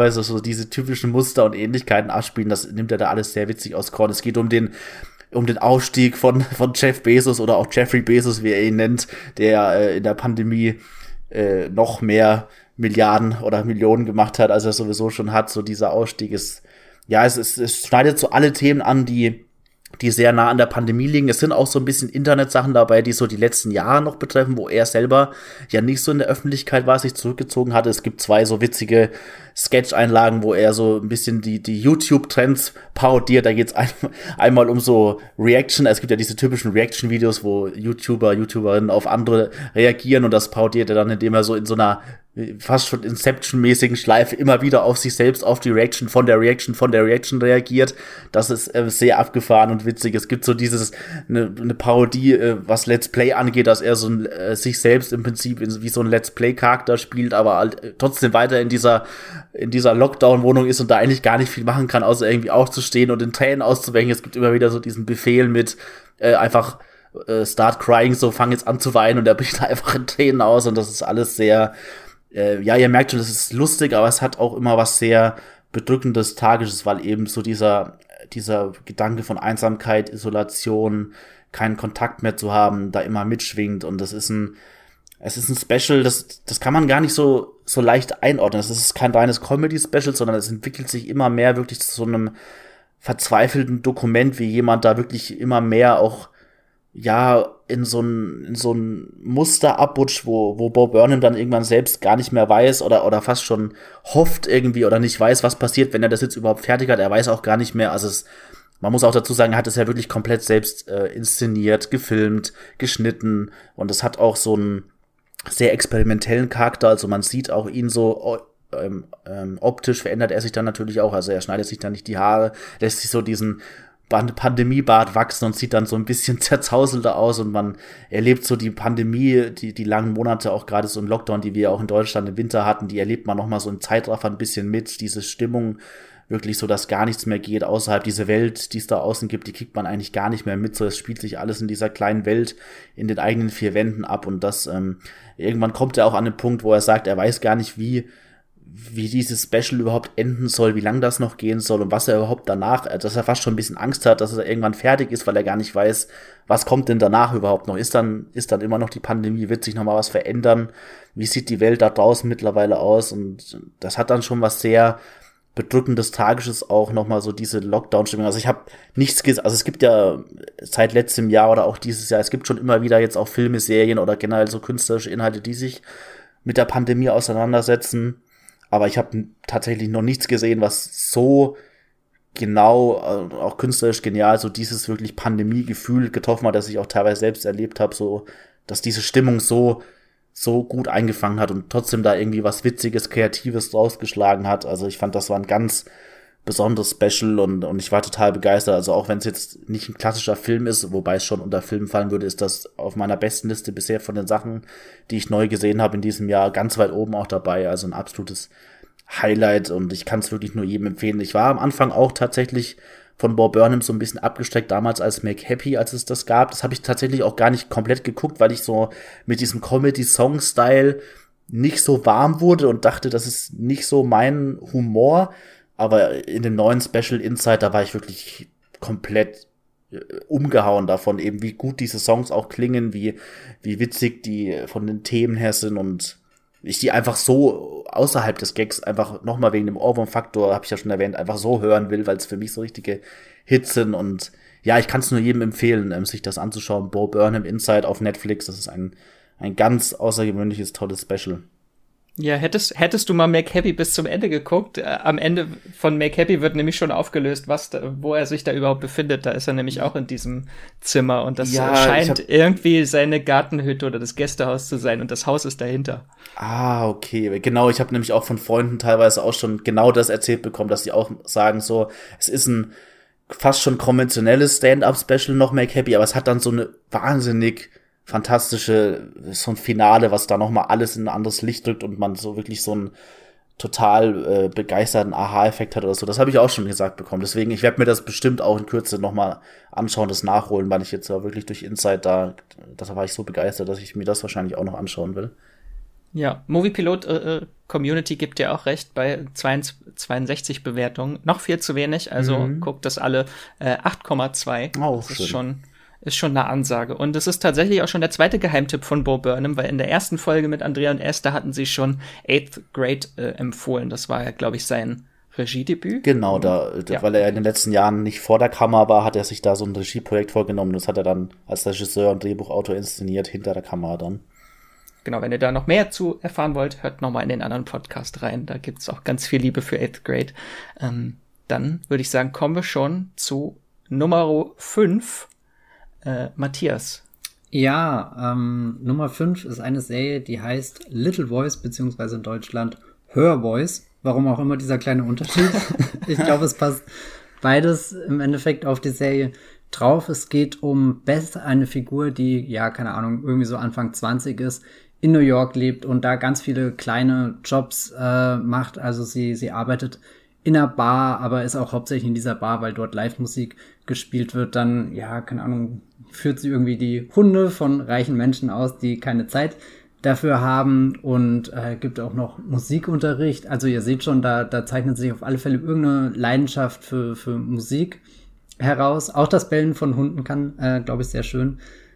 teilweise so diese typischen Muster und Ähnlichkeiten abspielen. Das nimmt er da alles sehr witzig aus Korn. Es geht um den um den Aufstieg von von Jeff Bezos oder auch Jeffrey Bezos, wie er ihn nennt, der äh, in der Pandemie äh, noch mehr Milliarden oder Millionen gemacht hat, als er sowieso schon hat. So dieser Ausstieg ist, ja, es, es, es schneidet so alle Themen an, die die sehr nah an der Pandemie liegen. Es sind auch so ein bisschen Internetsachen dabei, die so die letzten Jahre noch betreffen, wo er selber ja nicht so in der Öffentlichkeit war, sich zurückgezogen hatte. Es gibt zwei so witzige Sketch-Einlagen, wo er so ein bisschen die die YouTube-Trends parodiert. Da geht's ein, einmal um so Reaction. Es gibt ja diese typischen Reaction-Videos, wo YouTuber, YouTuberinnen auf andere reagieren, und das parodiert er dann, indem er so in so einer fast schon Inception-mäßigen Schleife immer wieder auf sich selbst, auf die Reaction von der Reaction von der Reaction reagiert. Das ist äh, sehr abgefahren und witzig. Es gibt so dieses, eine ne Parodie, äh, was Let's Play angeht, dass er so ein, äh, sich selbst im Prinzip in, wie so ein Let's Play-Charakter spielt, aber halt, äh, trotzdem weiter in dieser in dieser Lockdown-Wohnung ist und da eigentlich gar nicht viel machen kann, außer irgendwie aufzustehen und in Tränen auszubrechen. Es gibt immer wieder so diesen Befehl mit äh, einfach äh, start crying, so fang jetzt an zu weinen, und er bricht einfach in Tränen aus, und das ist alles sehr Äh, ja, ihr merkt schon, das ist lustig, aber es hat auch immer was sehr Bedrückendes, Tragisches, weil eben so dieser, dieser Gedanke von Einsamkeit, Isolation, keinen Kontakt mehr zu haben, da immer mitschwingt, und das ist ein, es ist ein Special, das, das kann man gar nicht so, so leicht einordnen. Es ist kein reines Comedy-Special, sondern es entwickelt sich immer mehr wirklich zu so einem verzweifelten Dokument, wie jemand da wirklich immer mehr auch ja, in so ein, in so ein Muster abrutscht, wo, wo Bo Burnham dann irgendwann selbst gar nicht mehr weiß oder, oder fast schon hofft irgendwie oder nicht weiß, was passiert, wenn er das jetzt überhaupt fertig hat. Er weiß auch gar nicht mehr. Also es, man muss auch dazu sagen, er hat es ja wirklich komplett selbst äh, inszeniert, gefilmt, geschnitten, und es hat auch so einen sehr experimentellen Charakter. Also man sieht auch ihn so, ähm, ähm, optisch verändert er sich dann natürlich auch. Also er schneidet sich dann nicht die Haare, lässt sich so diesen Pandemiebart wachsen und sieht dann so ein bisschen zerzauselter aus, und man erlebt so die Pandemie, die die langen Monate, auch gerade so im Lockdown, die wir auch in Deutschland im Winter hatten, die erlebt man noch mal so im Zeitraffer ein bisschen mit. Diese Stimmung wirklich so, dass gar nichts mehr geht außerhalb, diese Welt, die es da außen gibt, die kriegt man eigentlich gar nicht mehr mit. So, es spielt sich alles in dieser kleinen Welt in den eigenen vier Wänden ab, und das ähm, irgendwann kommt er auch an den Punkt, wo er sagt, er weiß gar nicht, wie wie dieses Special überhaupt enden soll, wie lang das noch gehen soll und was er überhaupt danach, dass er fast schon ein bisschen Angst hat, dass er irgendwann fertig ist, weil er gar nicht weiß, was kommt denn danach überhaupt noch. Ist dann, ist dann immer noch die Pandemie, wird sich noch mal was verändern? Wie sieht die Welt da draußen mittlerweile aus? Und das hat dann schon was sehr Bedrückendes, Tragisches auch, noch mal so diese Lockdown-Stimmung. Also ich habe nichts gesehen, also es gibt ja seit letztem Jahr oder auch dieses Jahr, es gibt schon immer wieder jetzt auch Filme, Serien oder generell so künstlerische Inhalte, die sich mit der Pandemie auseinandersetzen. Aber ich habe tatsächlich noch nichts gesehen, was so genau, auch künstlerisch genial, so dieses wirklich Pandemie-Gefühl getroffen hat, das ich auch teilweise selbst erlebt habe, so, dass diese Stimmung so, so gut eingefangen hat und trotzdem da irgendwie was Witziges, Kreatives draus geschlagen hat. Also ich fand, das war ein ganz besonderes Special, und, und ich war total begeistert. Also auch wenn es jetzt nicht ein klassischer Film ist, wobei es schon unter Film fallen würde, ist das auf meiner besten Liste bisher von den Sachen, die ich neu gesehen habe in diesem Jahr, ganz weit oben auch dabei. Also ein absolutes Highlight, und ich kann es wirklich nur jedem empfehlen. Ich war am Anfang auch tatsächlich von Bo Burnham so ein bisschen abgesteckt, damals als Make Happy, als es das gab. Das habe ich tatsächlich auch gar nicht komplett geguckt, weil ich so mit diesem Comedy-Song-Style nicht so warm wurde und dachte, das ist nicht so mein Humor. Aber in dem neuen Special Inside, da war ich wirklich komplett äh, umgehauen davon, eben wie gut diese Songs auch klingen, wie wie witzig die von den Themen her sind, und ich die einfach so außerhalb des Gags einfach nochmal wegen dem Ohrwurm-Faktor, habe ich ja schon erwähnt, einfach so hören will, weil es für mich so richtige Hits sind. Und ja, ich kann es nur jedem empfehlen, ähm, sich das anzuschauen. Bo Burnham Inside auf Netflix, das ist ein ein ganz außergewöhnliches, tolles Special. Ja, hättest, hättest du mal Make Happy bis zum Ende geguckt. Äh, am Ende von Make Happy wird nämlich schon aufgelöst, was da, wo er sich da überhaupt befindet. Da ist er nämlich auch in diesem Zimmer, und das ja, scheint hab... irgendwie seine Gartenhütte oder das Gästehaus zu sein, und das Haus ist dahinter. Ah, okay. Genau, ich habe nämlich auch von Freunden teilweise auch schon genau das erzählt bekommen, dass sie auch sagen so, es ist ein fast schon konventionelles Stand-up-Special noch Make Happy, aber es hat dann so eine wahnsinnig fantastische, so ein Finale, was da nochmal alles in ein anderes Licht drückt und man so wirklich so einen total äh, begeisterten Aha-Effekt hat oder so. Das habe ich auch schon gesagt bekommen. Deswegen, ich werde mir das bestimmt auch in Kürze nochmal anschauen, das nachholen, weil ich jetzt ja wirklich durch Inside da, da war ich so begeistert, dass ich mir das wahrscheinlich auch noch anschauen will. Ja, Moviepilot äh, Community gibt dir auch recht bei zweiundsechzig Bewertungen. Noch viel zu wenig, also mhm. guckt das alle äh, acht Komma zwei. Oh, das schön. ist schon ist schon eine Ansage. Und es ist tatsächlich auch schon der zweite Geheimtipp von Bo Burnham, weil in der ersten Folge mit Andrea und Esther hatten sie schon Eighth Grade äh, empfohlen. Das war ja, glaube ich, sein Regiedebüt. Genau, da, ja. weil er in den letzten Jahren nicht vor der Kamera war, hat er sich da so ein Regieprojekt vorgenommen. Das hat er dann als Regisseur und Drehbuchautor inszeniert, hinter der Kamera dann. Genau, wenn ihr da noch mehr zu erfahren wollt, hört noch mal in den anderen Podcast rein. Da gibt's auch ganz viel Liebe für Eighth Grade. Ähm, dann würde ich sagen, kommen wir schon zu Nummer fünf. Äh, Matthias. Ja, ähm, Nummer fünf ist eine Serie, die heißt Little Voice, beziehungsweise in Deutschland Her Voice. Warum auch immer dieser kleine Unterschied. Ich glaube, es passt beides im Endeffekt auf die Serie drauf. Es geht um Beth, eine Figur, die, ja, keine Ahnung, irgendwie so Anfang zwanzig ist, in New York lebt und da ganz viele kleine Jobs äh, macht. Also sie, sie arbeitet in einer Bar, aber ist auch hauptsächlich in dieser Bar, weil dort Live-Musik gespielt wird. Dann, ja, keine Ahnung, führt sie irgendwie die Hunde von reichen Menschen aus, die keine Zeit dafür haben, und äh, gibt auch noch Musikunterricht. Also ihr seht schon, da, da zeichnet sich auf alle Fälle irgendeine Leidenschaft für, für Musik heraus. Auch das Bellen von Hunden kann, äh, glaube ich, sehr schön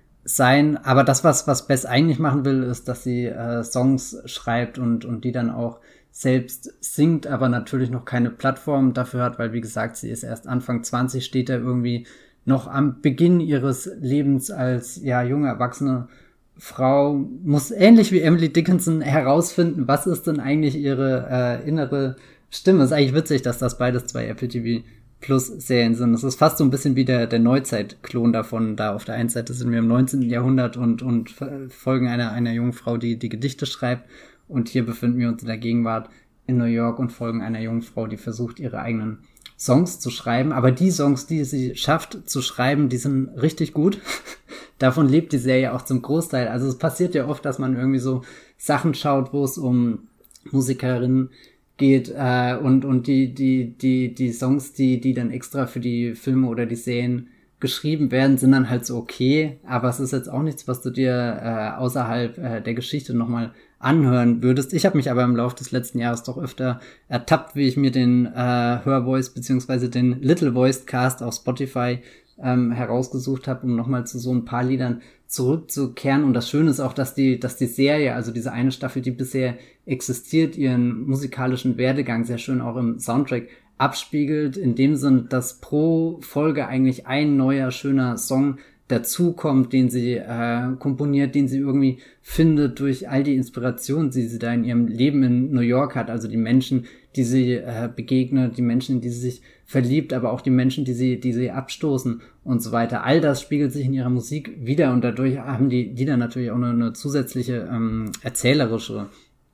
sein. Aber das, was, was Bess eigentlich machen will, ist, dass sie äh, Songs schreibt und, und die dann auch selbst singt, aber natürlich noch keine Plattform dafür hat, weil, wie gesagt, sie ist erst Anfang zwanzig, steht da irgendwie noch am Beginn ihres Lebens als, ja, junge, erwachsene Frau, muss ähnlich wie Emily Dickinson herausfinden, was ist denn eigentlich ihre äh, innere Stimme. Ist eigentlich witzig, dass das beides zwei Apple T V Plus Serien sind. Das ist fast so ein bisschen wie der, der Neuzeit-Klon davon. Da auf der einen Seite sind wir im neunzehnten Jahrhundert und, und folgen einer, einer jungen Frau, die, die Gedichte schreibt. Und hier befinden wir uns in der Gegenwart in New York und folgen einer jungen Frau, die versucht, ihre eigenen Songs zu schreiben. Aber die Songs, die sie schafft zu schreiben, die sind richtig gut. Davon lebt die Serie auch zum Großteil. Also es passiert ja oft, dass man irgendwie so Sachen schaut, wo es um Musikerinnen geht, äh, und, und die, die, die, die Songs, die, die dann extra für die Filme oder die Serien geschrieben werden, sind dann halt so okay, aber es ist jetzt auch nichts, was du dir äh, außerhalb äh, der Geschichte nochmal anhören würdest. Ich habe mich aber im Laufe des letzten Jahres doch öfter ertappt, wie ich mir den äh, Her Voice beziehungsweise den Little Voice Cast auf Spotify ähm, herausgesucht habe, um nochmal zu so ein paar Liedern zurückzukehren. Und das Schöne ist auch, dass die, dass die Serie, also diese eine Staffel, die bisher existiert, ihren musikalischen Werdegang sehr schön auch im Soundtrack abspiegelt, in dem Sinn, dass pro Folge eigentlich ein neuer, schöner Song dazukommt, den sie äh, komponiert, den sie irgendwie findet durch all die Inspirationen, die sie da in ihrem Leben in New York hat, also die Menschen, die sie äh, begegnet, die Menschen, in die sie sich verliebt, aber auch die Menschen, die sie, die sie abstoßen und so weiter. All das spiegelt sich in ihrer Musik wieder und dadurch haben die Lieder natürlich auch eine, eine zusätzliche ähm, erzählerische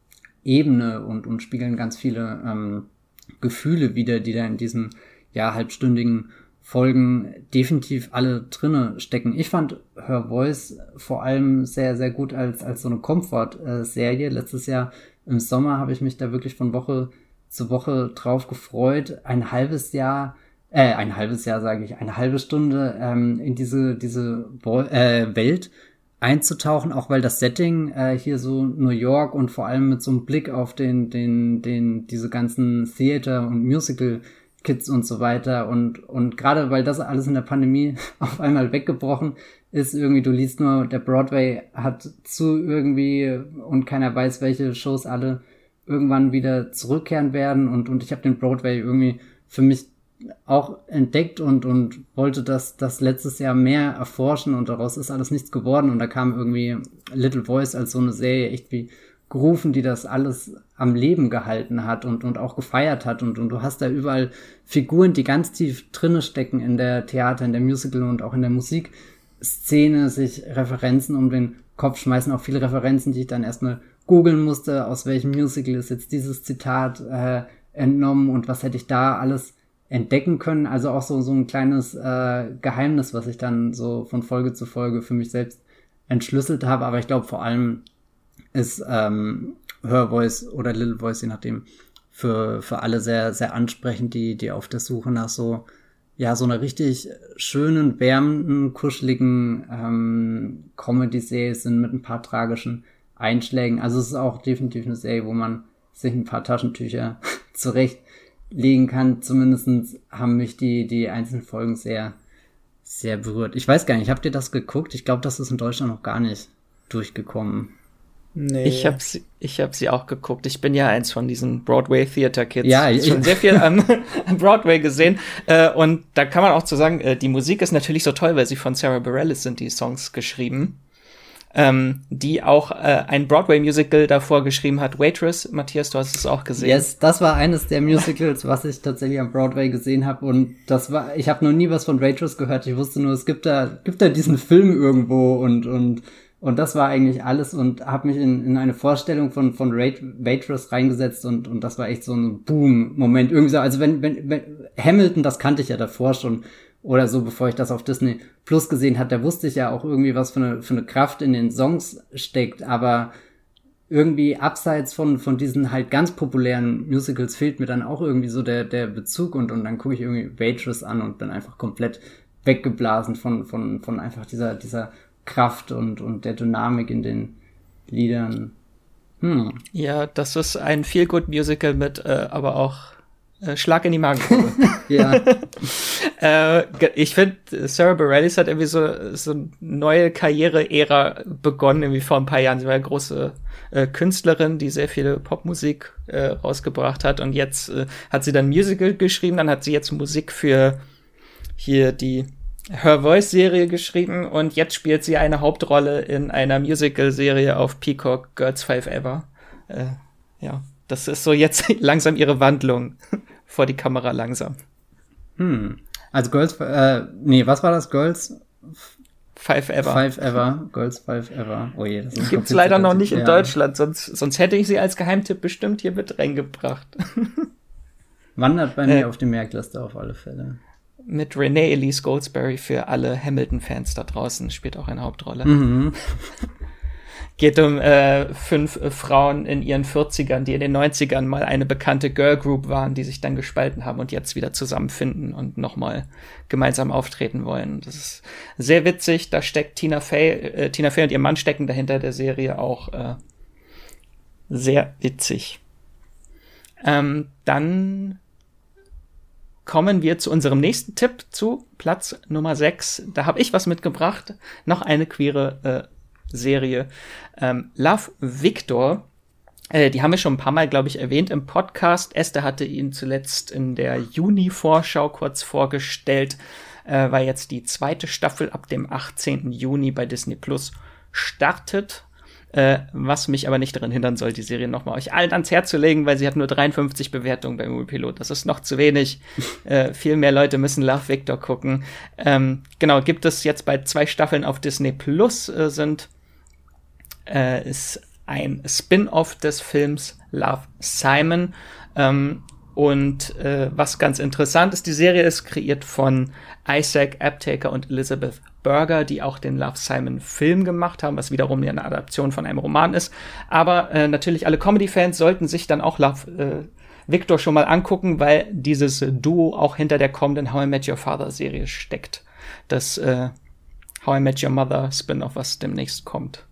Ebene und, und spiegeln ganz viele ähm, Gefühle wieder, die da in diesen, ja, halbstündigen Folgen definitiv alle drinne stecken. Ich fand Her Voice vor allem sehr, sehr gut als, als so eine Comfort-Serie. Letztes Jahr im Sommer habe ich mich da wirklich von Woche zu Woche drauf gefreut. Ein halbes Jahr, äh, ein halbes Jahr sage ich, eine halbe Stunde ähm, in diese, diese Bo- äh, Welt einzutauchen, auch weil das Setting äh, hier so New York und vor allem mit so einem Blick auf den, den, den, diese ganzen Theater- und Musical-Kids und so weiter und, und gerade weil das alles in der Pandemie auf einmal weggebrochen ist, irgendwie, du liest nur, der Broadway hat zu irgendwie und keiner weiß, welche Shows alle irgendwann wieder zurückkehren werden und, und ich habe den Broadway irgendwie für mich auch entdeckt und, und wollte das, das letztes Jahr mehr erforschen und daraus ist alles nichts geworden und da kam irgendwie Little Voice als so eine Serie echt wie gerufen, die das alles am Leben gehalten hat und, und auch gefeiert hat und, und du hast da überall Figuren, die ganz tief drinne stecken in der Theater, in der Musical und auch in der Musikszene, sich Referenzen um den Kopf schmeißen, auch viele Referenzen, die ich dann erstmal googeln musste, aus welchem Musical ist jetzt dieses Zitat äh, entnommen und was hätte ich da alles entdecken können, also auch so so ein kleines äh, Geheimnis, was ich dann so von Folge zu Folge für mich selbst entschlüsselt habe, aber ich glaube vor allem ist ähm, Her Voice oder Little Voice, je nachdem, für für alle sehr sehr ansprechend, die die auf der Suche nach so ja so einer richtig schönen, wärmenden, kuscheligen ähm, Comedy-Serie sind mit ein paar tragischen Einschlägen. Also es ist auch definitiv eine Serie, wo man sich ein paar Taschentücher zurechtlegen kann. Zumindest haben mich die, die einzelnen Folgen sehr, sehr berührt. Ich weiß gar nicht, habt ihr das geguckt? Ich glaube, das ist in Deutschland noch gar nicht durchgekommen. Nee. Ich habe sie, ich hab sie auch geguckt. Ich bin ja eins von diesen Broadway-Theater-Kids. Ja, ich schon sehr viel an, an Broadway gesehen. Äh, und da kann man auch zu sagen, äh, die Musik ist natürlich so toll, weil sie von Sarah Bareilles sind, die Songs geschrieben. Ähm, die auch äh, ein Broadway-Musical davor geschrieben hat, Waitress. Matthias, du hast es auch gesehen. Yes, das war eines der Musicals, was ich tatsächlich am Broadway gesehen habe. Und das war, ich habe noch nie was von Waitress gehört. Ich wusste nur, es gibt da, gibt da diesen Film irgendwo und und Und das war eigentlich alles und habe mich in, in eine Vorstellung von von Waitress reingesetzt und und das war echt so ein Boom-Moment. Irgendwie so, also wenn, wenn, wenn Hamilton, das kannte ich ja davor schon oder so, bevor ich das auf Disney Plus gesehen hatte, da wusste ich ja auch irgendwie, was für eine für eine Kraft in den Songs steckt, aber irgendwie abseits von von diesen halt ganz populären Musicals fehlt mir dann auch irgendwie so der der Bezug und und dann gucke ich irgendwie Waitress an und bin einfach komplett weggeblasen von von von einfach dieser dieser Kraft und, und der Dynamik in den Liedern. Hm. Ja, das ist ein Feel-Good-Musical mit, äh, aber auch äh, Schlag in die Magengrube. Ja. äh, ich finde, Sarah Bareilles hat irgendwie so, so eine neue Karriere-Ära begonnen, irgendwie vor ein paar Jahren. Sie war eine große äh, Künstlerin, die sehr viele Popmusik äh, rausgebracht hat. Und jetzt äh, hat sie dann Musical geschrieben, dann hat sie jetzt Musik für hier die Her Voice-Serie geschrieben und jetzt spielt sie eine Hauptrolle in einer Musical-Serie auf Peacock, Girls Five Ever. Äh, ja, das ist so jetzt langsam ihre Wandlung vor die Kamera langsam. Hm. Also Girls, äh, nee, was war das? Girls Five Ever. Five Ever, Girls Five Ever. Oh je, das ist gibt's leider noch nicht in ja. Deutschland, sonst, sonst hätte ich sie als Geheimtipp bestimmt hier mit reingebracht. Wandert bei mir äh, auf die Merkliste auf alle Fälle. Mit Renee Elise Goldsberry für alle Hamilton-Fans da draußen, spielt auch eine Hauptrolle. Mhm. Geht um äh, fünf äh, Frauen in ihren vierzigern, die in den neunzigern mal eine bekannte Girl-Group waren, die sich dann gespalten haben und jetzt wieder zusammenfinden und nochmal gemeinsam auftreten wollen. Das ist sehr witzig, da steckt Tina Fey, äh, Tina Fey und ihr Mann stecken dahinter der Serie auch äh, sehr witzig. Ähm, dann kommen wir zu unserem nächsten Tipp, zu Platz Nummer sechs. Da habe ich was mitgebracht. Noch eine queere äh, Serie. Ähm, Love, Victor. Äh, die haben wir schon ein paar Mal, glaube ich, erwähnt im Podcast. Esther hatte ihn zuletzt in der Juni-Vorschau kurz vorgestellt, äh, weil jetzt die zweite Staffel ab dem achtzehnten Juni bei Disney Plus startet. Äh, was mich aber nicht daran hindern soll, die Serie nochmal euch allen ans Herz zu legen, weil sie hat nur dreiundfünfzig Bewertungen bei Moviepilot. Das ist noch zu wenig. äh, viel mehr Leute müssen Love, Victor gucken. Ähm, genau, gibt es jetzt bei zwei Staffeln auf Disney Plus, äh, sind äh, ist ein Spin-off des Films Love, Simon. Ähm, und äh, was ganz interessant ist, die Serie ist kreiert von Isaac Aptaker und Elizabeth Berger, die auch den Love, Simon Film gemacht haben, was wiederum eine Adaption von einem Roman ist. Aber äh, natürlich alle Comedy-Fans sollten sich dann auch Love, äh, Victor schon mal angucken, weil dieses Duo auch hinter der kommenden How I Met Your Father Serie steckt. Das äh, How I Met Your Mother Spin-off, was demnächst kommt.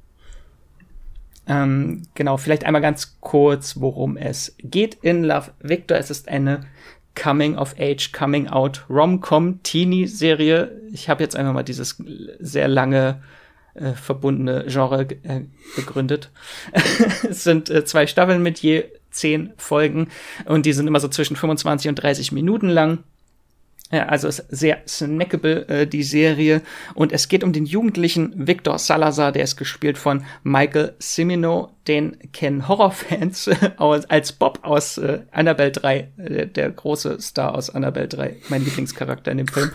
Ähm, genau, vielleicht einmal ganz kurz, worum es geht in Love, Victor. Es ist eine Coming-of-Age, Coming-out, Rom-Com, Teenie-Serie. Ich habe jetzt einfach mal dieses sehr lange äh, verbundene Genre äh, gegründet. Es sind äh, zwei Staffeln mit je zehn Folgen und die sind immer so zwischen fünfundzwanzig und dreißig Minuten lang. Ja, also ist sehr snackable, äh, die Serie. Und es geht um den jugendlichen Victor Salazar, der ist gespielt von Michael Cimino. Den kennen Horrorfans äh, aus, als Bob aus äh, Annabelle drei, äh, der große Star aus Annabelle drei, mein Lieblingscharakter in dem Film.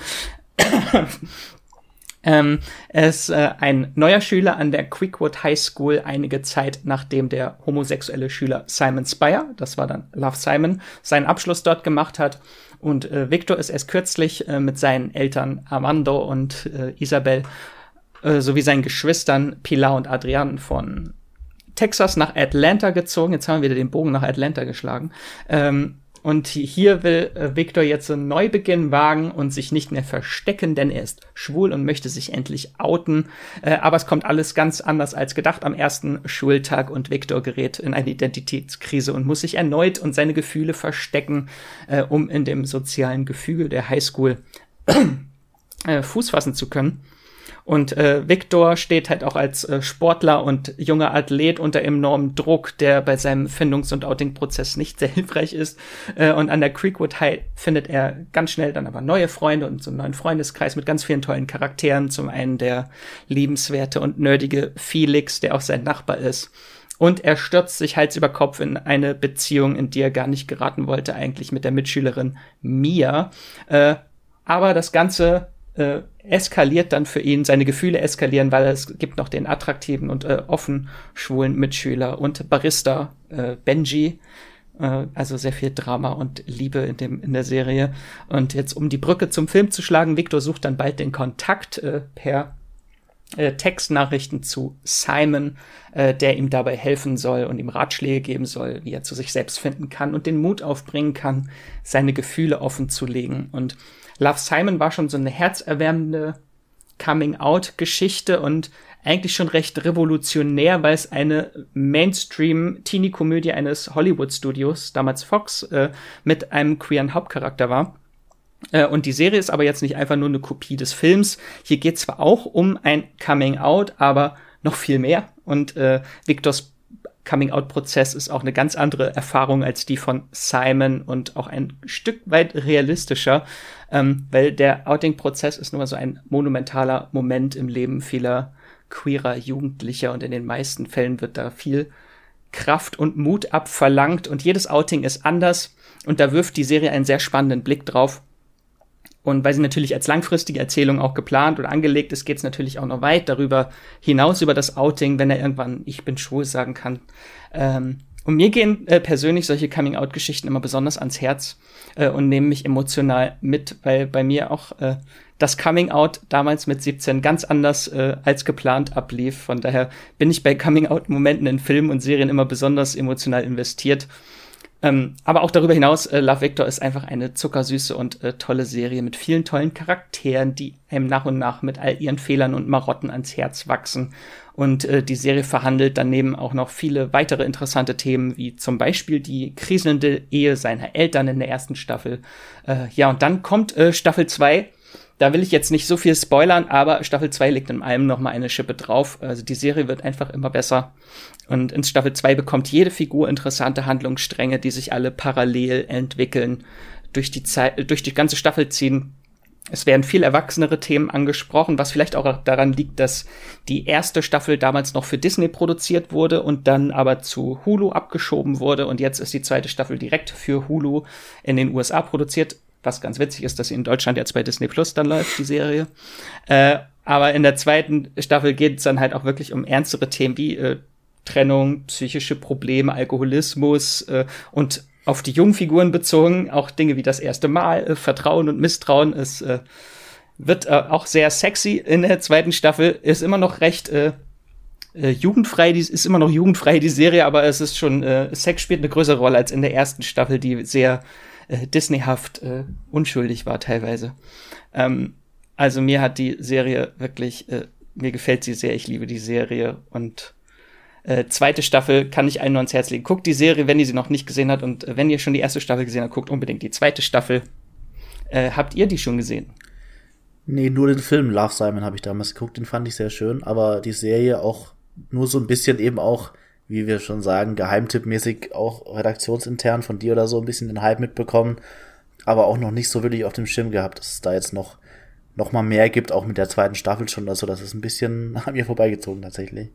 Ähm, er ist äh, ein neuer Schüler an der Creekwood High School, einige Zeit nachdem der homosexuelle Schüler Simon Spire, das war dann Love Simon, seinen Abschluss dort gemacht hat. Und äh, Victor ist erst kürzlich äh, mit seinen Eltern Armando und äh, Isabel äh, sowie seinen Geschwistern Pilar und Adrian von Texas nach Atlanta gezogen. Jetzt haben wir wieder den Bogen nach Atlanta geschlagen. Ähm, Und hier will äh, Victor jetzt einen Neubeginn wagen und sich nicht mehr verstecken, denn er ist schwul und möchte sich endlich outen. Äh, aber es kommt alles ganz anders als gedacht am ersten Schultag und Victor gerät in eine Identitätskrise und muss sich erneut und seine Gefühle verstecken, äh, um in dem sozialen Gefüge der Highschool äh, Fuß fassen zu können. Und äh, Victor steht halt auch als äh, Sportler und junger Athlet unter enormem Druck, der bei seinem Findungs- und Outing-Prozess nicht sehr hilfreich ist. Äh, und an der Creekwood High findet er ganz schnell dann aber neue Freunde und so einen neuen Freundeskreis mit ganz vielen tollen Charakteren. Zum einen der liebenswerte und nerdige Felix, der auch sein Nachbar ist. Und er stürzt sich Hals über Kopf in eine Beziehung, in die er gar nicht geraten wollte, eigentlich mit der Mitschülerin Mia. Äh, aber das Ganze äh, eskaliert dann für ihn, seine Gefühle eskalieren, weil es gibt noch den attraktiven und äh, offen schwulen Mitschüler und Barista äh, Benji, äh, also sehr viel Drama und Liebe in dem in der Serie. Und jetzt, um die Brücke zum Film zu schlagen, Victor sucht dann bald den Kontakt äh, per äh, Textnachrichten zu Simon, äh, der ihm dabei helfen soll und ihm Ratschläge geben soll, wie er zu sich selbst finden kann und den Mut aufbringen kann, seine Gefühle offen zu legen. Und Love, Simon war schon so eine herzerwärmende Coming-out-Geschichte und eigentlich schon recht revolutionär, weil es eine Mainstream-Teenie-Komödie eines Hollywood-Studios, damals Fox, äh, mit einem queeren Hauptcharakter war. Äh, und die Serie ist aber jetzt nicht einfach nur eine Kopie des Films. Hier geht es zwar auch um ein Coming-out, aber noch viel mehr. Und äh, Victors Coming-out-Prozess ist auch eine ganz andere Erfahrung als die von Simon und auch ein Stück weit realistischer, ähm, weil der Outing-Prozess ist nun mal so ein monumentaler Moment im Leben vieler queerer Jugendlicher und in den meisten Fällen wird da viel Kraft und Mut abverlangt und jedes Outing ist anders und da wirft die Serie einen sehr spannenden Blick drauf. Und weil sie natürlich als langfristige Erzählung auch geplant oder angelegt ist, geht es natürlich auch noch weit darüber hinaus über das Outing, wenn er irgendwann ich bin schwul sagen kann. Ähm, und mir gehen äh, persönlich solche Coming-out-Geschichten immer besonders ans Herz äh, und nehmen mich emotional mit, weil bei mir auch äh, das Coming-out damals mit siebzehn ganz anders äh, als geplant ablief. Von daher bin ich bei Coming-out-Momenten in Filmen und Serien immer besonders emotional investiert. Ähm, aber auch darüber hinaus, äh, Love, Victor ist einfach eine zuckersüße und äh, tolle Serie mit vielen tollen Charakteren, die einem nach und nach mit all ihren Fehlern und Marotten ans Herz wachsen. Und äh, die Serie verhandelt daneben auch noch viele weitere interessante Themen, wie zum Beispiel die kriselnde Ehe seiner Eltern in der ersten Staffel. Äh, ja, und dann kommt äh, Staffel zwei. Da will ich jetzt nicht so viel spoilern, aber Staffel zwei legt in allem noch mal eine Schippe drauf. Also die Serie wird einfach immer besser. Und in Staffel zwei bekommt jede Figur interessante Handlungsstränge, die sich alle parallel entwickeln, durch die Zeit, durch die ganze Staffel ziehen. Es werden viel erwachsenere Themen angesprochen, was vielleicht auch daran liegt, dass die erste Staffel damals noch für Disney produziert wurde und dann aber zu Hulu abgeschoben wurde. Und jetzt ist die zweite Staffel direkt für Hulu in den U S A produziert. Was ganz witzig ist, dass sie in Deutschland jetzt bei Disney Plus dann läuft, die Serie. Äh, aber in der zweiten Staffel geht es dann halt auch wirklich um ernstere Themen wie äh, Trennung, psychische Probleme, Alkoholismus äh, und auf die jungen Figuren bezogen, auch Dinge wie das erste Mal, äh, Vertrauen und Misstrauen. Es äh, wird äh, auch sehr sexy in der zweiten Staffel, ist immer noch recht äh, äh, jugendfrei, die ist immer noch jugendfrei, die Serie, aber es ist schon, äh, Sex spielt eine größere Rolle als in der ersten Staffel, die sehr äh, Disneyhaft äh, unschuldig war teilweise. Ähm, also mir hat die Serie wirklich, äh, mir gefällt sie sehr, ich liebe die Serie und Äh, zweite Staffel kann ich allen nur ans Herz legen. Guckt die Serie, wenn ihr sie noch nicht gesehen habt. Und äh, wenn ihr schon die erste Staffel gesehen habt, guckt unbedingt die zweite Staffel. Äh, habt ihr die schon gesehen? Nee, nur den Film Love, Simon habe ich damals geguckt. Den fand ich sehr schön. Aber die Serie auch nur so ein bisschen eben auch, wie wir schon sagen, geheimtippmäßig auch redaktionsintern von dir oder so ein bisschen den Hype mitbekommen. Aber auch noch nicht so wirklich auf dem Schirm gehabt, dass es da jetzt noch, noch mal mehr gibt. Auch mit der zweiten Staffel schon. Also das ist ein bisschen an mir vorbeigezogen tatsächlich.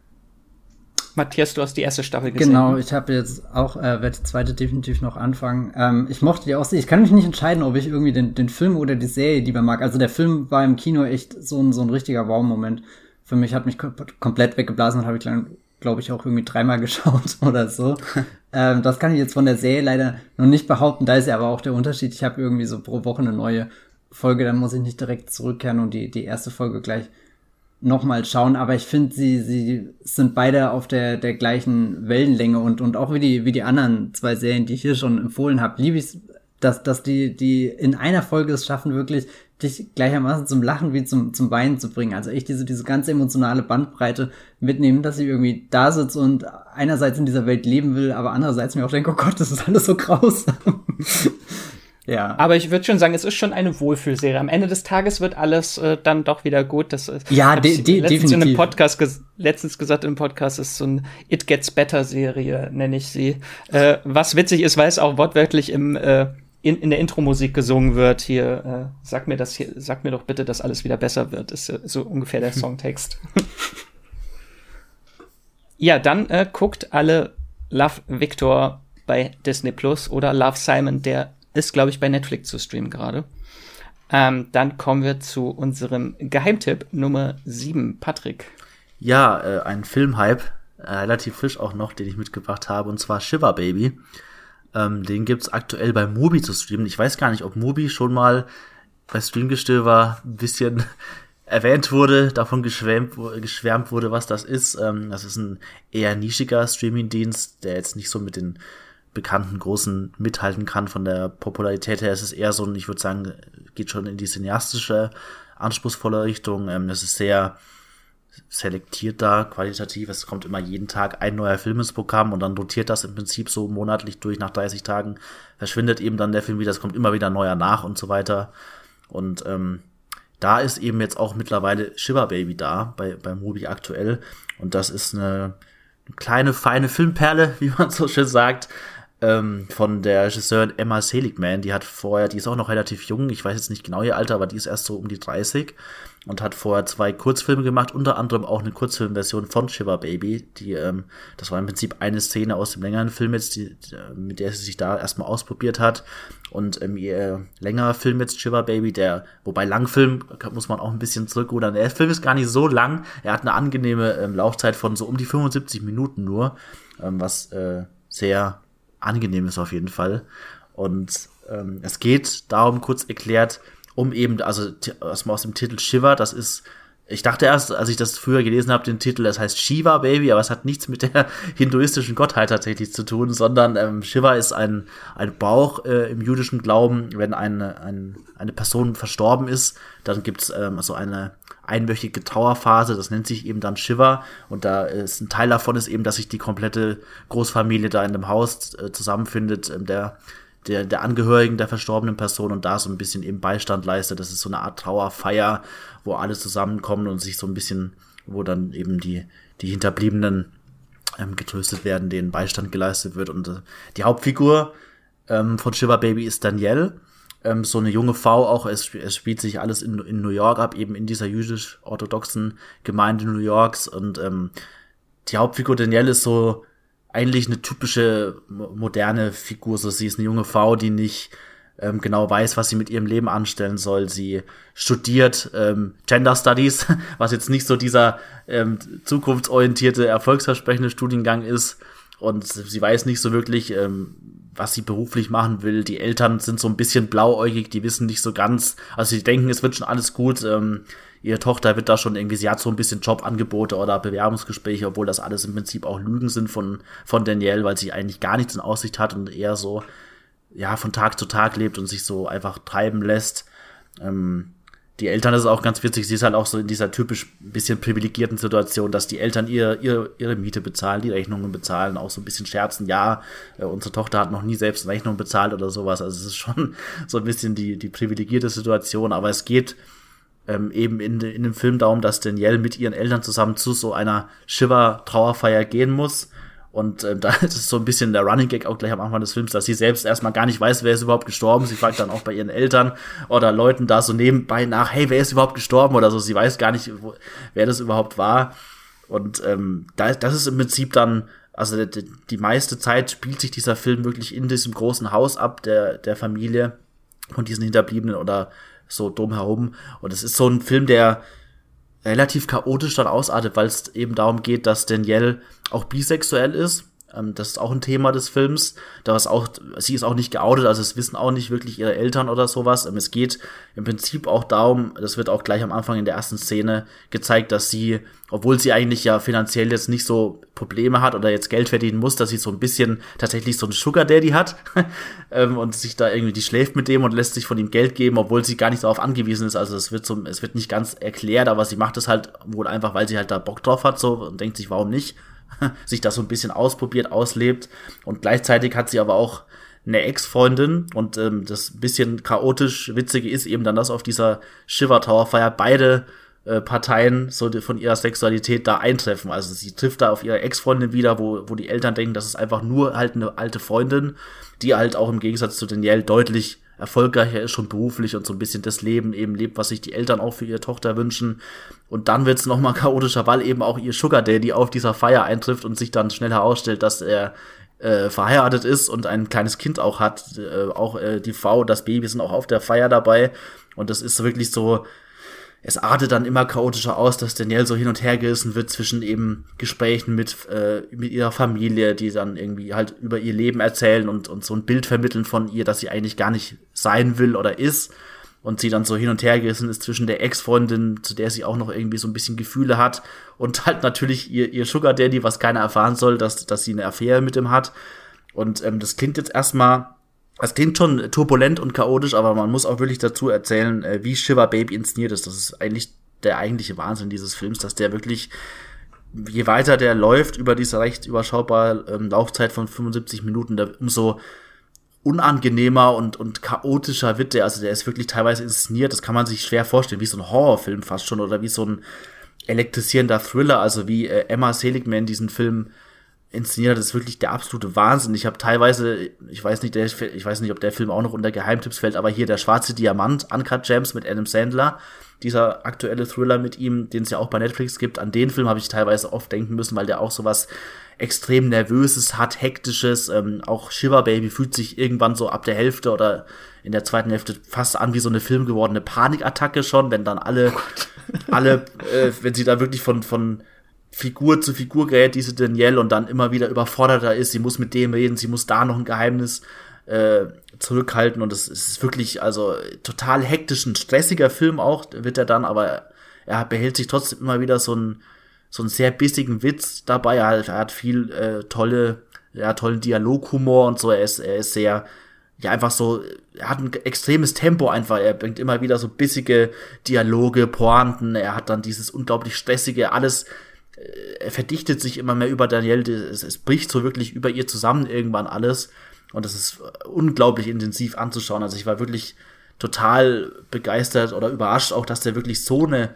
Matthias, du hast die erste Staffel gesehen. Genau, ich habe jetzt auch, äh, werde die zweite definitiv noch anfangen. Ähm, ich mochte die auch sehr. Ich kann mich nicht entscheiden, ob ich irgendwie den, den Film oder die Serie lieber mag. Also der Film war im Kino echt so ein, so ein richtiger Wow-Moment. Für mich hat mich kom- komplett weggeblasen und habe ich dann, glaube ich, auch irgendwie dreimal geschaut oder so. ähm, das kann ich jetzt von der Serie leider noch nicht behaupten. Da ist ja aber auch der Unterschied. Ich habe irgendwie so pro Woche eine neue Folge, dann muss ich nicht direkt zurückkehren und die, die erste Folge gleich nochmal schauen, aber ich finde, sie, sie sind beide auf der, der gleichen Wellenlänge und, und auch wie die, wie die anderen zwei Serien, die ich hier schon empfohlen habe, liebe ich, dass, dass die, die in einer Folge es schaffen, wirklich dich gleichermaßen zum Lachen wie zum, zum Weinen zu bringen. Also echt diese, diese ganze emotionale Bandbreite mitnehmen, dass ich irgendwie da sitze und einerseits in dieser Welt leben will, aber andererseits mir auch denke, oh Gott, das ist alles so grausam. Ja. Aber ich würde schon sagen, es ist schon eine Wohlfühlserie. Am Ende des Tages wird alles äh, dann doch wieder gut. Das ist, ja, de- de- letztens definitiv. In einem Podcast ges- letztens gesagt im Podcast ist so ein It Gets Better Serie, nenne ich sie. Äh, was witzig ist, weil es auch wortwörtlich im äh, in, in der Intro-Musik gesungen wird. Hier, äh, sag mir das hier, sag mir doch bitte, dass alles wieder besser wird. Ist äh, so ungefähr der Songtext. Ja, dann äh, guckt alle Love Victor bei Disney Plus oder Love Simon, der ist, glaube ich, bei Netflix zu streamen gerade. Ähm, dann kommen wir zu unserem Geheimtipp Nummer sieben. Patrick. Ja, äh, ein Filmhype, äh, relativ frisch auch noch, den ich mitgebracht habe, und zwar Shiver Baby. Ähm, den gibt's aktuell bei Mubi zu streamen. Ich weiß gar nicht, ob Mubi schon mal bei Streamgestöber ein bisschen erwähnt wurde, davon geschwärmt, geschwärmt wurde, was das ist. Ähm, das ist ein eher nischiger Streamingdienst, der jetzt nicht so mit den bekannten Großen mithalten kann von der Popularität her. Es ist eher so ein, ich würde sagen, geht schon in die cineastische, anspruchsvolle Richtung. Ähm, es ist sehr selektiert da, qualitativ. Es kommt immer jeden Tag ein neuer Film ins Programm und dann rotiert das im Prinzip so monatlich durch. Nach dreißig Tagen verschwindet eben dann der Film wieder. Es kommt immer wieder neuer nach und so weiter. Und ähm, da ist eben jetzt auch mittlerweile Shiver Baby da, bei, bei Mubi aktuell. Und das ist eine, eine kleine, feine Filmperle, wie man so schön sagt, ähm, von der Regisseurin Emma Seligman. Die hat vorher, die ist auch noch relativ jung, ich weiß jetzt nicht genau ihr Alter, aber die ist erst so um die dreißig und hat vorher zwei Kurzfilme gemacht, unter anderem auch eine Kurzfilmversion von Shiver Baby. Die, ähm, das war im Prinzip eine Szene aus dem längeren Film jetzt, die, mit der sie sich da erstmal ausprobiert hat. Und ähm, ihr längerer Film jetzt, Shiver Baby, der, wobei Langfilm, muss man auch ein bisschen zurückrudern. Der Film ist gar nicht so lang. Er hat eine angenehme ähm, Laufzeit von so um die fünfundsiebzig Minuten nur, ähm, was äh, sehr angenehm ist auf jeden Fall. Und ähm, es geht darum, kurz erklärt, um eben, also erstmal aus dem Titel Shiver, das ist, ich dachte erst, als ich das früher gelesen habe, den Titel, das heißt Shiva Baby, aber es hat nichts mit der hinduistischen Gottheit tatsächlich zu tun, sondern ähm, Shiva ist ein, ein Bauch äh, im jüdischen Glauben. Wenn eine, ein, eine Person verstorben ist, dann gibt's ähm, so eine einwöchige Trauerphase, das nennt sich eben dann Shiva, und da ist ein Teil davon ist eben, dass sich die komplette Großfamilie da in einem Haus äh, zusammenfindet, äh, der Der, der Angehörigen der verstorbenen Person und da so ein bisschen eben Beistand leistet. Das ist so eine Art Trauerfeier, wo alle zusammenkommen und sich so ein bisschen, wo dann eben die, die Hinterbliebenen ähm, getröstet werden, denen Beistand geleistet wird. Und äh, die Hauptfigur ähm, von Shiver Baby ist Danielle, ähm, so eine junge Frau auch. Es, es spielt sich alles in, in New York ab, eben in dieser jüdisch-orthodoxen Gemeinde New Yorks. Und ähm, die Hauptfigur Danielle ist so eigentlich eine typische moderne Figur. So, sie ist eine junge Frau, die nicht ähm, genau weiß, was sie mit ihrem Leben anstellen soll. Sie studiert ähm, Gender Studies, was jetzt nicht so dieser ähm, zukunftsorientierte, erfolgsversprechende Studiengang ist. Und sie weiß nicht so wirklich, ähm, was sie beruflich machen will. Die Eltern sind so ein bisschen blauäugig, die wissen nicht so ganz. Also sie denken, es wird schon alles gut. Ähm, ihre Tochter wird da schon irgendwie, sie hat so ein bisschen Jobangebote oder Bewerbungsgespräche, obwohl das alles im Prinzip auch Lügen sind von, von Danielle, weil sie eigentlich gar nichts in Aussicht hat und eher so, ja, von Tag zu Tag lebt und sich so einfach treiben lässt. Ähm, die Eltern, das ist auch ganz witzig, sie ist halt auch so in dieser typisch ein bisschen privilegierten Situation, dass die Eltern ihr, ihr, ihre Miete bezahlen, die Rechnungen bezahlen, auch so ein bisschen scherzen, ja, äh, unsere Tochter hat noch nie selbst eine Rechnung bezahlt oder sowas. Also es ist schon so ein bisschen die, die privilegierte Situation, aber es geht Ähm, eben in, in dem Film darum, dass Danielle mit ihren Eltern zusammen zu so einer Shiva-Trauerfeier gehen muss. Und ähm, da ist es so ein bisschen der Running Gag auch gleich am Anfang des Films, dass sie selbst erstmal gar nicht weiß, wer ist überhaupt gestorben. Sie fragt dann auch bei ihren Eltern oder Leuten da so nebenbei nach, hey, wer ist überhaupt gestorben oder so. Sie weiß gar nicht, wo, wer das überhaupt war. Und ähm, da, das ist im Prinzip dann, also die, die meiste Zeit spielt sich dieser Film wirklich in diesem großen Haus ab, der, der Familie von diesen Hinterbliebenen oder so drumherum. Und es ist so ein Film, der relativ chaotisch dann ausartet, weil es eben darum geht, dass Danielle auch bisexuell ist. Ähm, das ist auch ein Thema des Films. Da ist auch, sie ist auch nicht geoutet, also es wissen auch nicht wirklich ihre Eltern oder sowas. Ähm, es geht im Prinzip auch darum, das wird auch gleich am Anfang in der ersten Szene gezeigt, dass sie, obwohl sie eigentlich ja finanziell jetzt nicht so Probleme hat oder jetzt Geld verdienen muss, dass sie so ein bisschen tatsächlich so einen Sugar Daddy hat ähm, und sich da irgendwie, die schläft mit dem und lässt sich von ihm Geld geben, obwohl sie gar nicht darauf angewiesen ist. Also es wird so, es wird nicht ganz erklärt, aber sie macht es halt wohl einfach, weil sie halt da Bock drauf hat so und denkt sich, warum nicht? Sich das so ein bisschen ausprobiert, auslebt. Und gleichzeitig hat sie aber auch eine Ex-Freundin und ähm, das bisschen chaotisch Witzige ist eben dann, dass auf dieser Shiver Tower Feier beide äh, Parteien so die, von ihrer Sexualität da eintreffen. Also sie trifft da auf ihre Ex-Freundin wieder, wo, wo die Eltern denken, das ist einfach nur halt eine alte Freundin, die halt auch im Gegensatz zu Danielle deutlich erfolgreicher ist, schon beruflich und so ein bisschen das Leben eben lebt, was sich die Eltern auch für ihre Tochter wünschen. Und dann wird's noch mal chaotischer, weil eben auch ihr Sugar Daddy auf dieser Feier eintrifft und sich dann schnell herausstellt, dass er äh, verheiratet ist und ein kleines Kind auch hat. Äh, auch äh, die Frau, das Baby sind auch auf der Feier dabei. Und das ist wirklich so, es artet dann immer chaotischer aus, dass Danielle so hin und her gerissen wird zwischen eben Gesprächen mit äh, mit ihrer Familie, die dann irgendwie halt über ihr Leben erzählen und und so ein Bild vermitteln von ihr, dass sie eigentlich gar nicht sein will oder ist. Und sie dann so hin und her gerissen ist zwischen der Ex-Freundin, zu der sie auch noch irgendwie so ein bisschen Gefühle hat, und halt natürlich ihr ihr Sugar Daddy, was keiner erfahren soll, dass dass sie eine Affäre mit ihm hat. Und ähm, das klingt jetzt erstmal, es klingt schon turbulent und chaotisch, aber man muss auch wirklich dazu erzählen, äh, wie Shiver Baby inszeniert ist. Das ist eigentlich der eigentliche Wahnsinn dieses Films, dass der wirklich, je weiter der läuft, über diese recht überschaubare ähm, Laufzeit von fünfundsiebzig Minuten, der, umso unangenehmer und und chaotischer wird der. Also der ist wirklich teilweise inszeniert, das kann man sich schwer vorstellen, wie so ein Horrorfilm fast schon oder wie so ein elektrisierender Thriller, also wie äh, Emma Seligman diesen Film inszeniert, das ist wirklich der absolute Wahnsinn. Ich habe teilweise, ich weiß nicht, der, ich weiß nicht, ob der Film auch noch unter Geheimtipps fällt, aber hier der schwarze Diamant, Uncut Gems mit Adam Sandler, dieser aktuelle Thriller mit ihm, den es ja auch bei Netflix gibt, an den Film habe ich teilweise oft denken müssen, weil der auch sowas extrem Nervöses hat, Hektisches. Ähm, auch Shiver Baby fühlt sich irgendwann so ab der Hälfte oder in der zweiten Hälfte fast an wie so eine filmgewordene Panikattacke schon, wenn dann alle, oh alle, äh, wenn sie da wirklich von von Figur zu Figur gerät, diese Danielle, und dann immer wieder überforderter ist. Sie muss mit dem reden, sie muss da noch ein Geheimnis äh, zurückhalten, und es ist wirklich, also total hektisch, ein stressiger Film auch, wird er dann, aber er behält sich trotzdem immer wieder so einen so einen sehr bissigen Witz dabei. Er hat, er hat viel äh, tolle, ja, tollen Dialoghumor und so. Er ist, er ist sehr, ja, einfach so, er hat ein extremes Tempo einfach. Er bringt immer wieder so bissige Dialoge, Pointen. Er hat dann dieses unglaublich stressige, alles, äh, er verdichtet sich immer mehr über Danielle. Es, es bricht so wirklich über ihr zusammen irgendwann alles. Und das ist unglaublich intensiv anzuschauen. Also ich war wirklich total begeistert oder überrascht auch, dass der wirklich so eine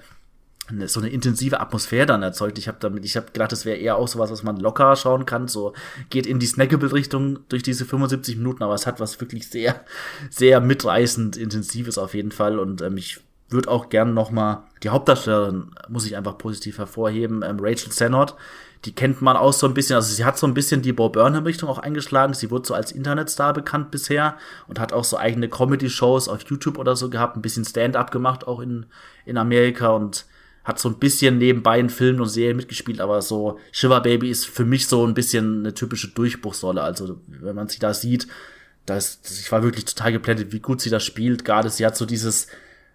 so eine intensive Atmosphäre dann erzeugt. Ich habe damit, ich habe gedacht, das wäre eher auch sowas, was man locker schauen kann, so geht in die Snackable-Richtung durch diese fünfundsiebzig Minuten, aber es hat was wirklich sehr, sehr mitreißend Intensives auf jeden Fall, und ähm, ich würde auch gern noch mal die Hauptdarstellerin, muss ich einfach positiv hervorheben, ähm, Rachel Sennott, die kennt man auch so ein bisschen, also sie hat so ein bisschen die Bo Burnham-Richtung auch eingeschlagen, sie wurde so als Internetstar bekannt bisher und hat auch so eigene Comedy-Shows auf YouTube oder so gehabt, ein bisschen Stand-up gemacht auch in in Amerika, und hat so ein bisschen nebenbei in Filmen und Serien mitgespielt, aber so Shiver Baby ist für mich so ein bisschen eine typische Durchbruchsrolle. Also wenn man sie da sieht, da ist, ich war wirklich total geblendet, wie gut sie das spielt. Gerade sie hat so dieses,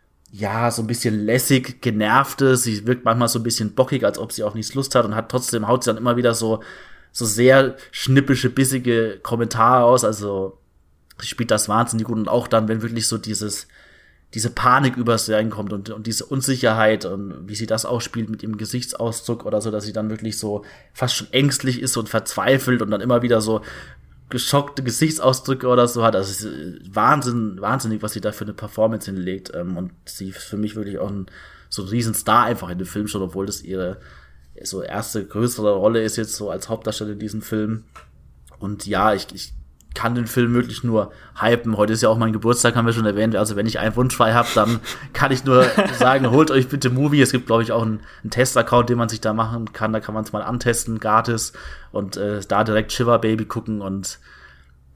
ja, so ein bisschen lässig, genervte, sie wirkt manchmal so ein bisschen bockig, als ob sie auch nichts Lust hat, und hat trotzdem, haut sie dann immer wieder so so sehr schnippische, bissige Kommentare aus. Also sie spielt das wahnsinnig gut, und auch dann, wenn wirklich so dieses diese Panik übers reinkommt und, und diese Unsicherheit und wie sie das auch spielt mit ihrem Gesichtsausdruck oder so, dass sie dann wirklich so fast schon ängstlich ist und verzweifelt und dann immer wieder so geschockte Gesichtsausdrücke oder so hat. Also es ist Wahnsinn, wahnsinnig, was sie da für eine Performance hinlegt. Und sie ist für mich wirklich auch ein, so ein Riesenstar einfach in dem Film schon, obwohl das ihre so erste größere Rolle ist jetzt so als Hauptdarsteller in diesem Film. Und ja, ich, ich kann den Film wirklich nur hypen. Heute ist ja auch mein Geburtstag, haben wir schon erwähnt. Also wenn ich einen Wunsch frei habe, dann kann ich nur sagen, holt euch bitte Movie. Es gibt, glaube ich, auch einen, einen Test-Account, den man sich da machen kann. Da kann man es mal antesten, gratis. Und äh, da direkt Shiver Baby gucken. Und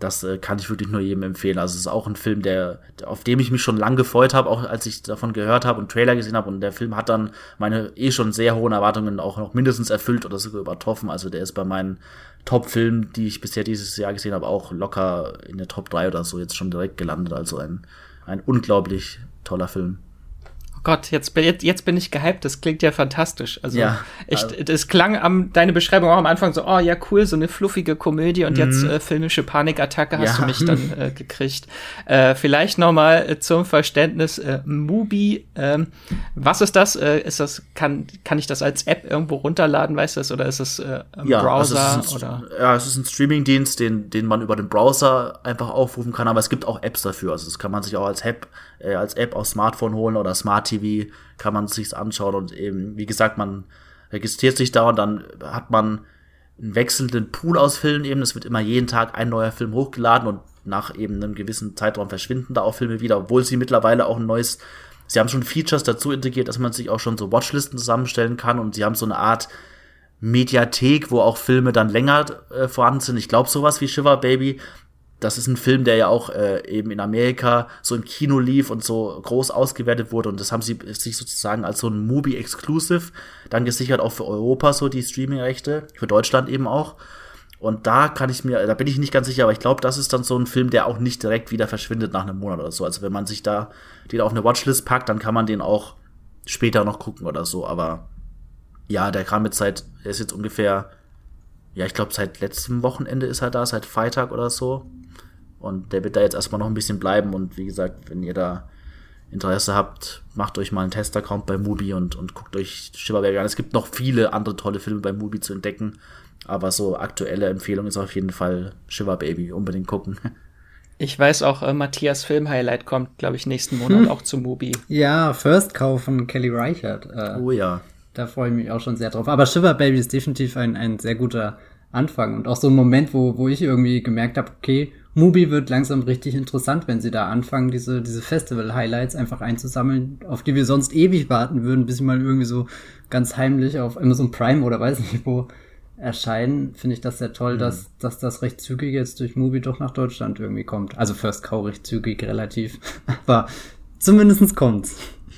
das äh, kann ich wirklich nur jedem empfehlen. Also es ist auch ein Film, der auf dem ich mich schon lange gefreut habe, auch als ich davon gehört habe und Trailer gesehen habe. Und der Film hat dann meine eh schon sehr hohen Erwartungen auch noch mindestens erfüllt oder sogar übertroffen. Also der ist bei meinen Top-Filmen, die ich bisher dieses Jahr gesehen habe, auch locker in der Top drei oder so jetzt schon direkt gelandet. Also ein, ein unglaublich toller Film. Gott, jetzt, jetzt, jetzt bin ich gehypt, das klingt ja fantastisch. Also, ja, ich, das klang am, deine Beschreibung auch am Anfang so, oh ja, cool, so eine fluffige Komödie und mhm. jetzt äh, filmische Panikattacke hast ja. du mich dann äh, gekriegt. Äh, vielleicht noch mal äh, zum Verständnis, äh, Mubi, ähm, was ist das? Äh, ist das, kann, kann ich das als App irgendwo runterladen, weißt du das? Oder ist es äh, im ja, Browser? Also es ist ein, oder? Ja, es ist ein Streamingdienst, den, den man über den Browser einfach aufrufen kann, aber es gibt auch Apps dafür. Also das kann man sich auch als App, äh, als App aufs Smartphone holen oder Smart T V kann man sich's anschauen und eben, wie gesagt, man registriert sich da und dann hat man einen wechselnden Pool aus Filmen eben. Es wird immer jeden Tag ein neuer Film hochgeladen und nach eben einem gewissen Zeitraum verschwinden da auch Filme wieder, obwohl sie mittlerweile auch ein neues, sie haben schon Features dazu integriert, dass man sich auch schon so Watchlisten zusammenstellen kann und sie haben so eine Art Mediathek, wo auch Filme dann länger äh, vorhanden sind. Ich glaube, sowas wie Shiver Baby, das ist ein Film, der ja auch äh, eben in Amerika so im Kino lief und so groß ausgewertet wurde. Und das haben sie sich sozusagen als so ein Mubi-Exclusive dann gesichert, auch für Europa so die Streaming-Rechte, für Deutschland eben auch. Und da kann ich mir, da bin ich nicht ganz sicher, aber ich glaube, das ist dann so ein Film, der auch nicht direkt wieder verschwindet nach einem Monat oder so. Also wenn man sich da den auf eine Watchlist packt, dann kann man den auch später noch gucken oder so. Aber ja, der kam jetzt seit, er ist jetzt ungefähr, ja, ich glaube, seit letztem Wochenende ist er da, seit Freitag oder so. Und der wird da jetzt erstmal noch ein bisschen bleiben. Und wie gesagt, wenn ihr da Interesse habt, macht euch mal einen Test-Account bei Mubi und, und guckt euch Shiver Baby an. Es gibt noch viele andere tolle Filme bei Mubi zu entdecken. Aber so aktuelle Empfehlung ist auf jeden Fall Shiver Baby. Unbedingt gucken. Ich weiß auch, äh, Matthias Film-Highlight kommt, glaube ich, nächsten Monat hm. auch zu Mubi. Ja, First Cow von Kelly Reichardt. Äh, oh ja. Da freue ich mich auch schon sehr drauf. Aber Shiver Baby ist definitiv ein, ein sehr guter Anfang. Und auch so ein Moment, wo, wo ich irgendwie gemerkt habe, okay, Mubi wird langsam richtig interessant, wenn sie da anfangen, diese, diese Festival-Highlights einfach einzusammeln, auf die wir sonst ewig warten würden, bis sie mal irgendwie so ganz heimlich auf Amazon Prime oder weiß nicht wo erscheinen. Finde ich das sehr toll, mhm. dass, dass das recht zügig jetzt durch Mubi doch nach Deutschland irgendwie kommt. Also First Cow recht zügig, relativ. Aber zumindestens kommt's.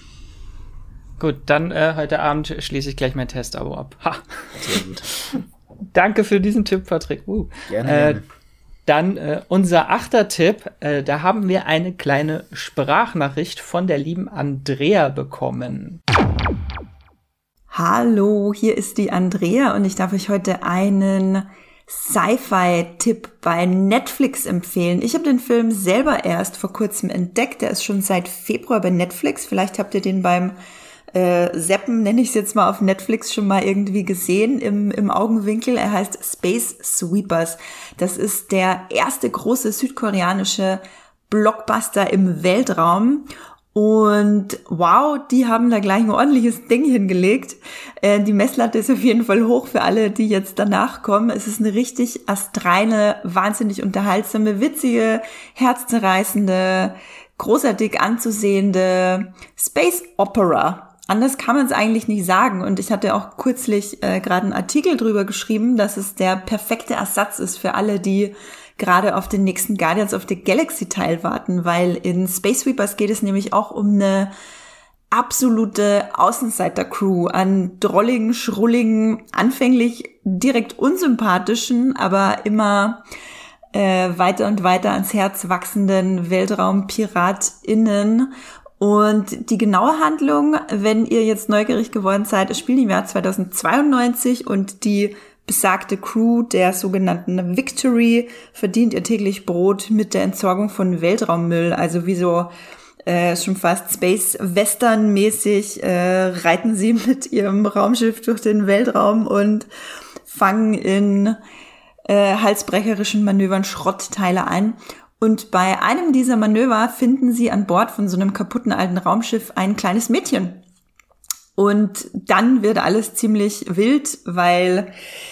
Gut, dann äh, heute Abend schließe ich gleich mein Testabo ab. Ha! Sehr gut. Danke für diesen Tipp, Patrick. Uh. Gerne. Äh, Dann äh, unser achter Tipp, äh, da haben wir eine kleine Sprachnachricht von der lieben Andrea bekommen. Hallo, hier ist die Andrea und ich darf euch heute einen Sci-Fi-Tipp bei Netflix empfehlen. Ich habe den Film selber erst vor kurzem entdeckt, der ist schon seit Februar bei Netflix. Vielleicht habt ihr den beim Äh, Seppen, nenne ich es jetzt mal, auf Netflix schon mal irgendwie gesehen im, im Augenwinkel. Er heißt Space Sweepers. Das ist der erste große südkoreanische Blockbuster im Weltraum. Und wow, die haben da gleich ein ordentliches Ding hingelegt. Äh, die Messlatte ist auf jeden Fall hoch für alle, die jetzt danach kommen. Es ist eine richtig astreine, wahnsinnig unterhaltsame, witzige, herzzerreißende, großartig anzusehende Space Opera. Anders kann man es eigentlich nicht sagen. Und ich hatte auch kürzlich äh, gerade einen Artikel drüber geschrieben, dass es der perfekte Ersatz ist für alle, die gerade auf den nächsten Guardians of the Galaxy Teil warten, weil in Space Sweepers geht es nämlich auch um eine absolute Außenseiter-Crew an drolligen, schrulligen, anfänglich direkt unsympathischen, aber immer äh, weiter und weiter ans Herz wachsenden WeltraumpiratInnen. Und die genaue Handlung, wenn ihr jetzt neugierig geworden seid, es spielt im Jahr zweitausendzweiundneunzig und die besagte Crew der sogenannten Victory verdient ihr täglich Brot mit der Entsorgung von Weltraummüll. Also wie so äh, schon fast Space-Western-mäßig äh, reiten sie mit ihrem Raumschiff durch den Weltraum und fangen in äh, halsbrecherischen Manövern Schrottteile ein. Und bei einem dieser Manöver finden sie an Bord von so einem kaputten alten Raumschiff ein kleines Mädchen. Und dann wird alles ziemlich wild, weil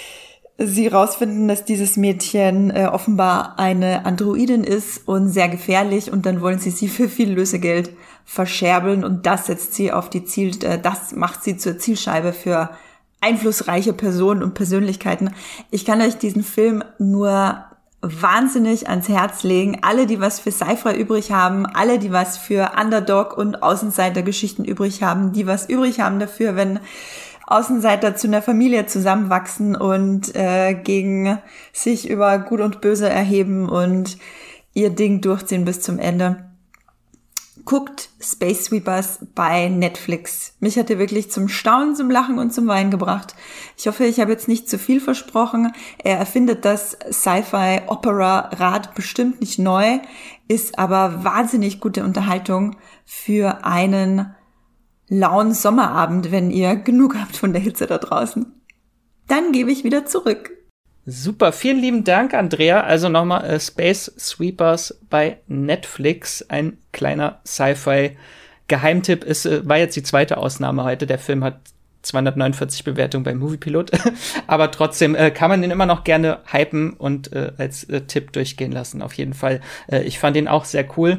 sie rausfinden, dass dieses Mädchen äh, offenbar eine Androidin ist und sehr gefährlich. Und dann wollen sie sie für viel Lösegeld verscherbeln. Und das setzt sie auf die Ziel, äh, das macht sie zur Zielscheibe für einflussreiche Personen und Persönlichkeiten. Ich kann euch diesen Film nur wahnsinnig ans Herz legen. Alle, die was für Sci-Fi übrig haben, alle, die was für Underdog- und Außenseitergeschichten übrig haben, die was übrig haben dafür, wenn Außenseiter zu einer Familie zusammenwachsen und äh, gegen sich über Gut und Böse erheben und ihr Ding durchziehen bis zum Ende. Guckt Space Sweepers bei Netflix. Mich hat er wirklich zum Staunen, zum Lachen und zum Weinen gebracht. Ich hoffe, ich habe jetzt nicht zu viel versprochen. Er erfindet das Sci-Fi-Opera-Rad bestimmt nicht neu, ist aber wahnsinnig gute Unterhaltung für einen lauen Sommerabend, wenn ihr genug habt von der Hitze da draußen. Dann gebe ich wieder zurück. Super, vielen lieben Dank, Andrea. Also nochmal äh, Space Sweepers bei Netflix, ein kleiner Sci-Fi-Geheimtipp. Ist, äh, war jetzt die zweite Ausnahme heute. Der Film hat zweihundertneunundvierzig Bewertungen bei Moviepilot. Aber trotzdem äh, kann man den immer noch gerne hypen und äh, als äh, Tipp durchgehen lassen. Auf jeden Fall. Äh, ich fand den auch sehr cool.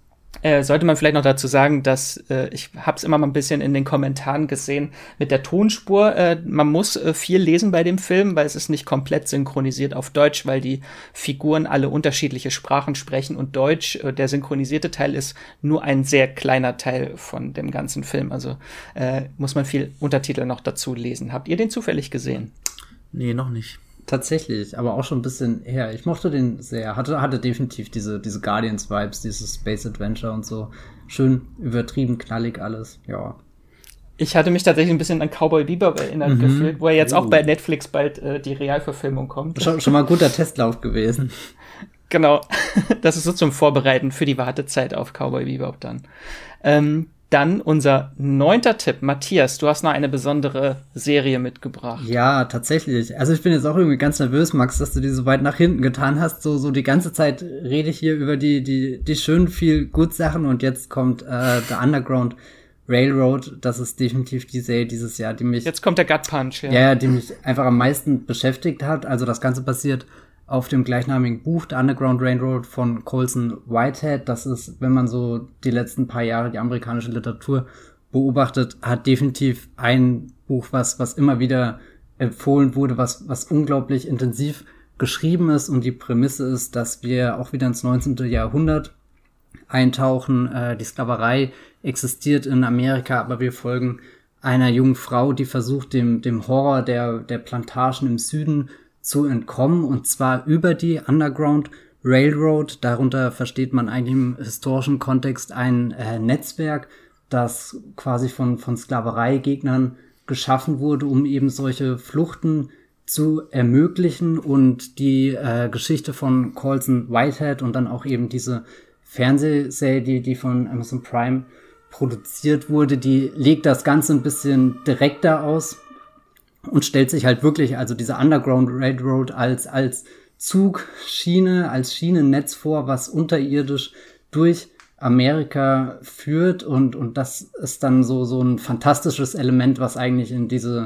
Äh, sollte man vielleicht noch dazu sagen, dass äh, ich hab's immer mal ein bisschen in den Kommentaren gesehen mit der Tonspur. Äh, man muss äh, viel lesen bei dem Film, weil es ist nicht komplett synchronisiert auf Deutsch, weil die Figuren alle unterschiedliche Sprachen sprechen und Deutsch, äh, der synchronisierte Teil ist nur ein sehr kleiner Teil von dem ganzen Film. Also äh, muss man viel Untertitel noch dazu lesen. Habt ihr den zufällig gesehen? Nee, noch nicht. Tatsächlich, aber auch schon ein bisschen her. Ich mochte den sehr. Hatte, hatte definitiv diese, diese Guardians-Vibes, dieses Space Adventure und so. Schön übertrieben, knallig alles, ja. Ich hatte mich tatsächlich ein bisschen an Cowboy Bebop erinnert mhm. gefühlt, wo er jetzt oh. auch bei Netflix bald äh, die Realverfilmung kommt. Schon, schon mal ein guter Testlauf gewesen. Genau. Das ist so zum Vorbereiten für die Wartezeit auf Cowboy Bebop dann. Ähm, Dann unser neunter Tipp. Matthias, du hast noch eine besondere Serie mitgebracht. Ja, tatsächlich. Also ich bin jetzt auch irgendwie ganz nervös, Max, dass du die so weit nach hinten getan hast. So so die ganze Zeit rede ich hier über die die die schönen viel gut Sachen und jetzt kommt äh, The Underground Railroad. Das ist definitiv die Serie dieses Jahr, die mich... Jetzt kommt der Gut Punch, ja. Ja, die mich einfach am meisten beschäftigt hat. Also das Ganze basiert auf dem gleichnamigen Buch The Underground Railroad von Colson Whitehead. Das ist, wenn man so die letzten paar Jahre die amerikanische Literatur beobachtet, hat definitiv ein Buch, was was immer wieder empfohlen wurde, was was unglaublich intensiv geschrieben ist. Und die Prämisse ist, dass wir auch wieder ins neunzehnte Jahrhundert eintauchen. Äh, die Sklaverei existiert in Amerika, aber wir folgen einer jungen Frau, die versucht, dem dem Horror der der Plantagen im Süden zu entkommen, und zwar über die Underground Railroad. Darunter versteht man eigentlich im historischen Kontext ein äh, Netzwerk, das quasi von von Sklavereigegnern geschaffen wurde, um eben solche Fluchten zu ermöglichen. Und die äh, Geschichte von Colson Whitehead und dann auch eben diese Fernsehserie, die, die von Amazon Prime produziert wurde, die legt das Ganze ein bisschen direkter aus und stellt sich halt wirklich, also diese Underground Railroad als als Zugschiene, als Schienennetz vor, was unterirdisch durch Amerika führt, und und das ist dann so so ein fantastisches Element, was eigentlich in diese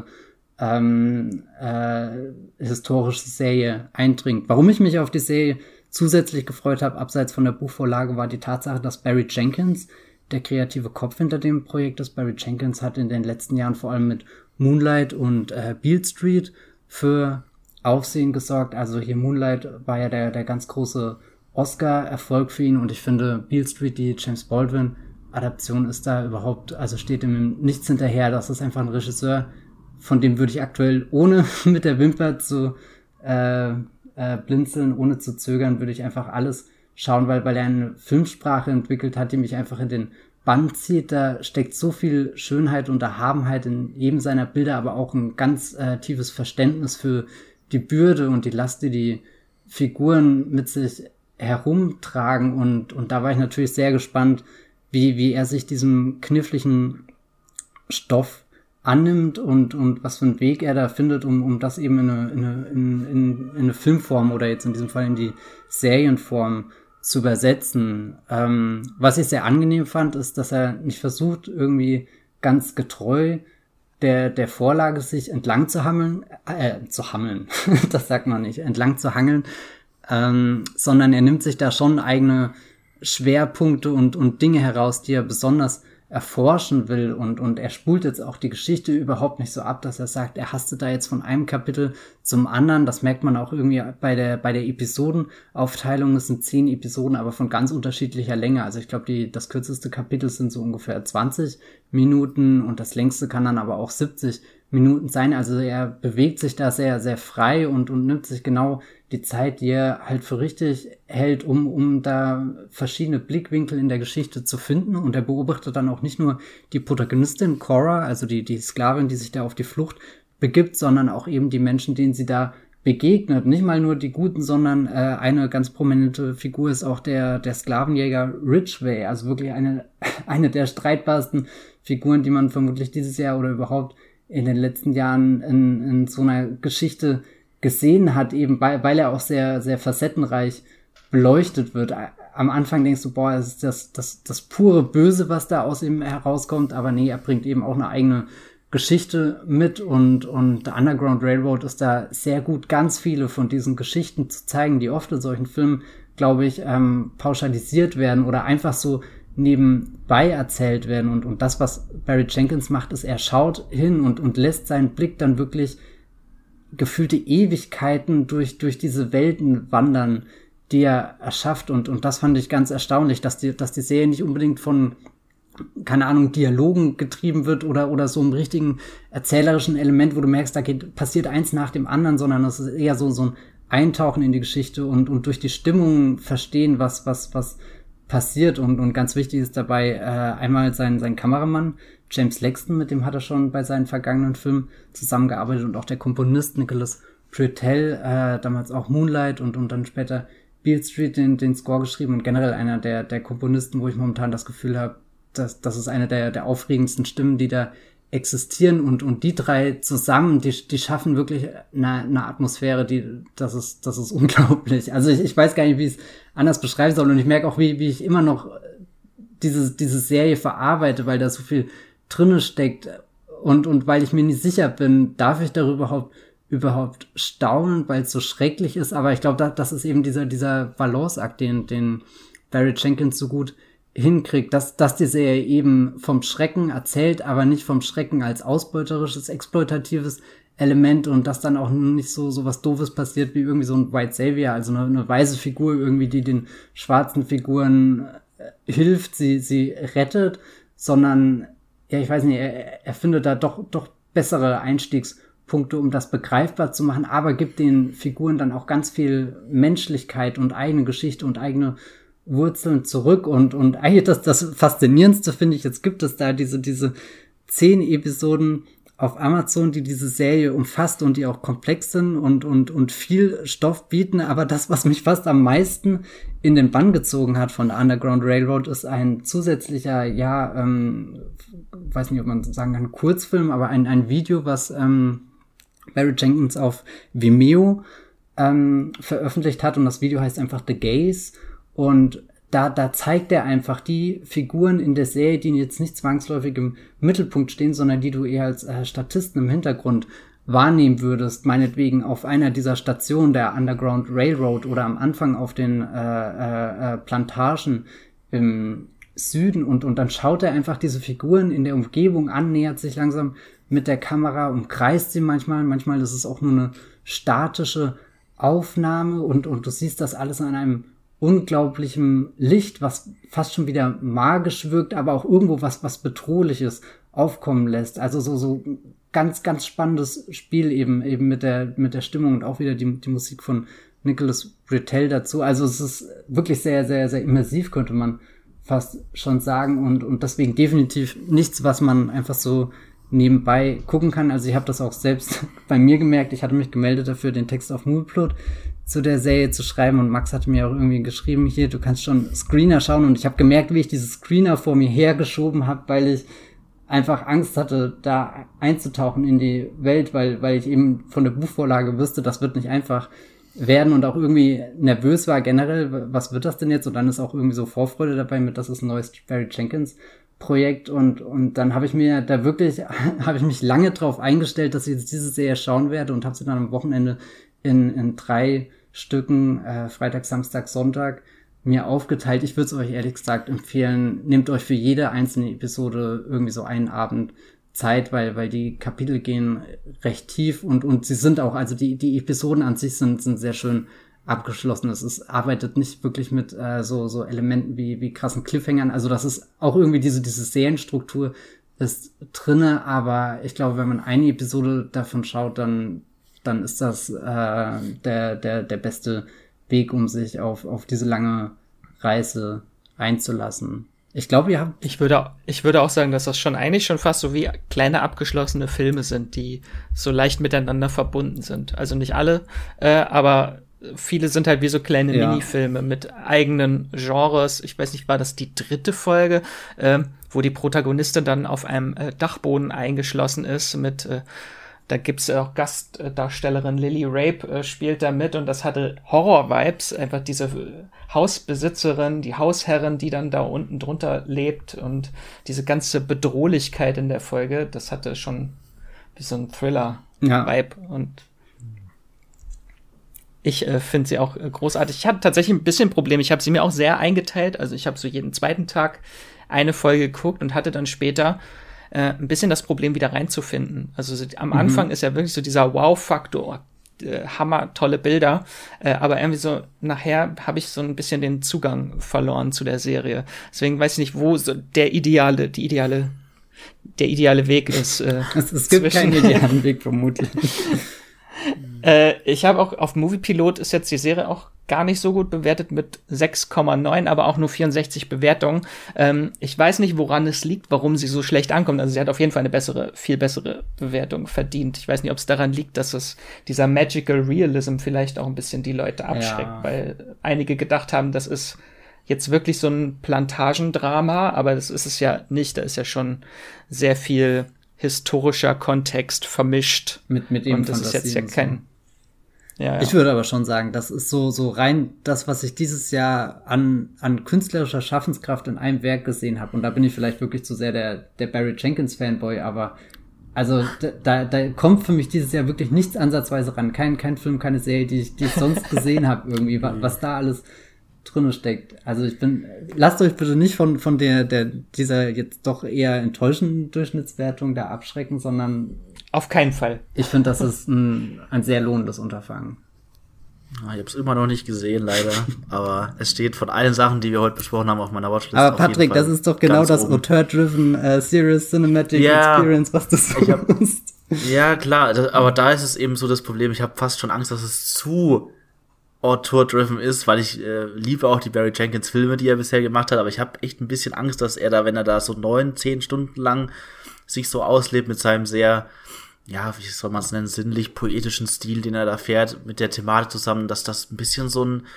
ähm, äh, historische Serie eindringt. Warum ich mich auf die Serie zusätzlich gefreut habe, abseits von der Buchvorlage, war die Tatsache, dass Barry Jenkins der kreative Kopf hinter dem Projekt ist. Barry Jenkins hat in den letzten Jahren vor allem mit Moonlight und äh, Beale Street für Aufsehen gesorgt. Also hier Moonlight war ja der der ganz große Oscar-Erfolg für ihn, und ich finde Beale Street, die James Baldwin-Adaption, ist da überhaupt, also steht ihm nichts hinterher. Das ist einfach ein Regisseur, von dem würde ich aktuell, ohne mit der Wimper zu äh, äh, blinzeln, ohne zu zögern, würde ich einfach alles schauen, weil, weil er eine Filmsprache entwickelt hat, die mich einfach in den Bann zieht. Da steckt so viel Schönheit und Erhabenheit in jedem seiner Bilder, aber auch ein ganz äh, tiefes Verständnis für die Bürde und die Last, die die Figuren mit sich herumtragen. Und und da war ich natürlich sehr gespannt, wie wie er sich diesem kniffligen Stoff annimmt und und was für einen Weg er da findet, um um das eben in eine in eine, in, in, in eine Filmform oder jetzt in diesem Fall in die Serienform zu übersetzen. Ähm, was ich sehr angenehm fand, ist, dass er nicht versucht, irgendwie ganz getreu der der Vorlage sich entlang zu hammeln, äh, zu hammeln, das sagt man nicht, entlang zu hangeln, ähm, sondern er nimmt sich da schon eigene Schwerpunkte und und Dinge heraus, die er besonders erforschen will und, und er spult jetzt auch die Geschichte überhaupt nicht so ab, dass er sagt, er hastet da jetzt von einem Kapitel zum anderen. Das merkt man auch irgendwie bei der, bei der Episodenaufteilung. Es sind zehn Episoden, aber von ganz unterschiedlicher Länge. Also ich glaube, die, das kürzeste Kapitel sind so ungefähr zwanzig Minuten und das längste kann dann aber auch siebzig Minuten sein. Also er bewegt sich da sehr, sehr frei und, und nimmt sich genau die Zeit, die er halt für richtig hält, um, um da verschiedene Blickwinkel in der Geschichte zu finden. Und er beobachtet dann auch nicht nur die Protagonistin Cora, also die, die Sklavin, die sich da auf die Flucht begibt, sondern auch eben die Menschen, denen sie da begegnet. Nicht mal nur die Guten, sondern äh, eine ganz prominente Figur ist auch der, der Sklavenjäger Ridgway, also wirklich eine, eine der streitbarsten Figuren, die man vermutlich dieses Jahr oder überhaupt in den letzten Jahren in, in so einer Geschichte gesehen hat, eben weil, weil er auch sehr, sehr facettenreich beleuchtet wird. Am Anfang denkst du, boah, es ist das, das, das pure Böse, was da aus ihm herauskommt, aber nee, er bringt eben auch eine eigene Geschichte mit und, und The Underground Railroad ist da sehr gut, ganz viele von diesen Geschichten zu zeigen, die oft in solchen Filmen, glaube ich, ähm, pauschalisiert werden oder einfach so nebenbei erzählt werden. Und, und das, was Barry Jenkins macht, ist, er schaut hin und, und lässt seinen Blick dann wirklich gefühlte Ewigkeiten durch, durch diese Welten wandern, die er erschafft. Und, und das fand ich ganz erstaunlich, dass die, dass die Serie nicht unbedingt von, keine Ahnung, Dialogen getrieben wird oder, oder so einem richtigen erzählerischen Element, wo du merkst, da geht, passiert eins nach dem anderen, sondern es ist eher so, so ein Eintauchen in die Geschichte und, und durch die Stimmung verstehen, was, was, was passiert. Und, und ganz wichtig ist dabei äh, einmal sein, sein Kameramann, James Lexton, mit dem hat er schon bei seinen vergangenen Filmen zusammengearbeitet und auch der Komponist Nicholas Britell, äh, damals auch Moonlight und, und dann später Beale Street den, den Score geschrieben und generell einer der, der Komponisten, wo ich momentan das Gefühl habe, dass das ist eine der, der aufregendsten Stimmen, die da existieren und, und die drei zusammen, die, die schaffen wirklich eine, eine Atmosphäre, die, das ist, das ist unglaublich. Also ich, ich weiß gar nicht, wie ich es anders beschreiben soll und ich merke auch, wie, wie ich immer noch diese, diese Serie verarbeite, weil da so viel drinne steckt und, und weil ich mir nicht sicher bin, darf ich darüber überhaupt, überhaupt staunen, weil es so schrecklich ist, aber ich glaube, da, das ist eben dieser, dieser Balanceakt, den, den Barry Jenkins so gut hinkriegt, dass, dass die Serie eben vom Schrecken erzählt, aber nicht vom Schrecken als ausbeuterisches, exploitatives Element und dass dann auch nicht so, so was Doofes passiert wie irgendwie so ein White Savior, also eine, eine weiße Figur irgendwie, die den schwarzen Figuren äh, hilft, sie, sie rettet, sondern, ja, ich weiß nicht, er, er findet da doch, doch bessere Einstiegspunkte, um das begreifbar zu machen, aber gibt den Figuren dann auch ganz viel Menschlichkeit und eigene Geschichte und eigene Wurzeln zurück und, und eigentlich das, das Faszinierendste finde ich, jetzt gibt es da diese, diese zehn Episoden auf Amazon, die diese Serie umfasst und die auch komplex sind und, und, und viel Stoff bieten, aber das, was mich fast am meisten in den Bann gezogen hat von Underground Railroad, ist ein zusätzlicher, ja, ähm, weiß nicht, ob man sagen kann, Kurzfilm, aber ein, ein Video, was ähm, Barry Jenkins auf Vimeo ähm, veröffentlicht hat und das Video heißt einfach The Gaze. Und da, da zeigt er einfach die Figuren in der Serie, die jetzt nicht zwangsläufig im Mittelpunkt stehen, sondern die du eher als äh, Statisten im Hintergrund wahrnehmen würdest, meinetwegen auf einer dieser Stationen der Underground Railroad oder am Anfang auf den äh, äh, Plantagen im Süden und, und dann schaut er einfach diese Figuren in der Umgebung an, nähert sich langsam mit der Kamera, umkreist sie manchmal, manchmal ist es auch nur eine statische Aufnahme und, und du siehst das alles an einem unglaublichem Licht, was fast schon wieder magisch wirkt, aber auch irgendwo was, was Bedrohliches aufkommen lässt. Also so, so ganz, ganz spannendes Spiel eben, eben mit der, mit der Stimmung und auch wieder die, die Musik von Nicholas Britell dazu. Also es ist wirklich sehr, sehr, sehr immersiv, könnte man fast schon sagen und, und deswegen definitiv nichts, was man einfach so nebenbei gucken kann. Also ich habe das auch selbst bei mir gemerkt. Ich hatte mich gemeldet dafür, den Text auf Moviepilot zu der Serie zu schreiben und Max hatte mir auch irgendwie geschrieben, hier, du kannst schon Screener schauen und ich habe gemerkt, wie ich diese Screener vor mir hergeschoben habe, weil ich einfach Angst hatte, da einzutauchen in die Welt, weil weil ich eben von der Buchvorlage wusste, das wird nicht einfach werden und auch irgendwie nervös war generell, was wird das denn jetzt? Und dann ist auch irgendwie so Vorfreude dabei mit, das ist ein neues Barry Jenkins Projekt und und dann habe ich mir da wirklich, habe ich mich lange drauf eingestellt, dass ich jetzt diese Serie schauen werde und habe sie dann am Wochenende in in drei Stücken, äh, Freitag, Samstag, Sonntag, mir aufgeteilt. Ich würde es euch ehrlich gesagt empfehlen, nehmt euch für jede einzelne Episode irgendwie so einen Abend Zeit, weil weil die Kapitel gehen recht tief und und sie sind auch, also die die Episoden an sich sind sind sehr schön abgeschlossen. Es ist, arbeitet nicht wirklich mit äh, so so Elementen wie wie krassen Cliffhangern. Also das ist auch irgendwie diese diese Serienstruktur ist drinne, aber ich glaube, wenn man eine Episode davon schaut, dann dann ist das äh, der der der beste Weg, um sich auf auf diese lange Reise einzulassen. Ich glaube, ihr habt... Ich würde, ich würde auch sagen, dass das schon eigentlich schon fast so wie kleine abgeschlossene Filme sind, die so leicht miteinander verbunden sind. Also nicht alle, äh, aber viele sind halt wie so kleine ja. Minifilme mit eigenen Genres. Ich weiß nicht, war das die dritte Folge, äh, wo die Protagonistin dann auf einem äh, Dachboden eingeschlossen ist mit äh, da gibt's auch Gastdarstellerin Lily Rabe äh, spielt da mit und das hatte Horror-Vibes, einfach diese äh, Hausbesitzerin, die Hausherrin, die dann da unten drunter lebt und diese ganze Bedrohlichkeit in der Folge, das hatte schon wie so ein Thriller-Vibe ja. und ich äh, finde sie auch äh, großartig. Ich hatte tatsächlich ein bisschen Probleme, ich habe sie mir auch sehr eingeteilt, also ich habe so jeden zweiten Tag eine Folge geguckt und hatte dann später Äh, ein bisschen das Problem, wieder reinzufinden. Also so, am mhm. Anfang ist ja wirklich so dieser Wow-Faktor, äh, hammer, tolle Bilder, äh, aber irgendwie so nachher habe ich so ein bisschen den Zugang verloren zu der Serie. Deswegen weiß ich nicht, wo so der ideale, die ideale, der ideale Weg ist. Äh, es, es gibt keinen idealen Weg, vermutlich. äh, ich habe auch auf Moviepilot ist jetzt die Serie auch gar nicht so gut bewertet mit sechs Komma neun, aber auch nur vierundsechzig Bewertungen. Ähm, ich weiß nicht, woran es liegt, warum sie so schlecht ankommt. Also sie hat auf jeden Fall eine bessere, viel bessere Bewertung verdient. Ich weiß nicht, ob es daran liegt, dass es dieser Magical Realism vielleicht auch ein bisschen die Leute abschreckt, ja. weil einige gedacht haben, das ist jetzt wirklich so ein Plantagendrama, aber das ist es ja nicht. Da ist ja schon sehr viel historischer Kontext vermischt. Mit, mit dem Und das ist jetzt ja kein... Ja, ja. Ich würde aber schon sagen, das ist so so rein das, was ich dieses Jahr an an künstlerischer Schaffenskraft in einem Werk gesehen habe. Und da bin ich vielleicht wirklich zu sehr der der Barry Jenkins Fanboy, aber also da da kommt für mich dieses Jahr wirklich nichts ansatzweise ran. Kein kein Film, keine Serie, die ich die ich sonst gesehen habe irgendwie, was, was da alles drinne steckt. Also ich bin, lasst euch bitte nicht von von der der dieser jetzt doch eher enttäuschenden Durchschnittswertung da abschrecken, sondern auf keinen Fall. Ich finde, das ist ein, ein sehr lohnendes Unterfangen. Ich habe es immer noch nicht gesehen, leider. Aber es steht von allen Sachen, die wir heute besprochen haben, auf meiner Watchlist. Aber Patrick, das ist doch genau das Auteur-driven uh, Serious Cinematic ja, Experience, was du so hab, Ja, klar. Das, aber da ist es eben so das Problem. Ich habe fast schon Angst, dass es zu Auteur-driven ist, weil ich äh, liebe auch die Barry Jenkins Filme, die er bisher gemacht hat. Aber ich habe echt ein bisschen Angst, dass er da, wenn er da so neun, zehn Stunden lang sich so auslebt mit seinem sehr, ja, wie soll man es nennen, sinnlich-poetischen Stil, den er da fährt, mit der Thematik zusammen, dass das ein bisschen so ein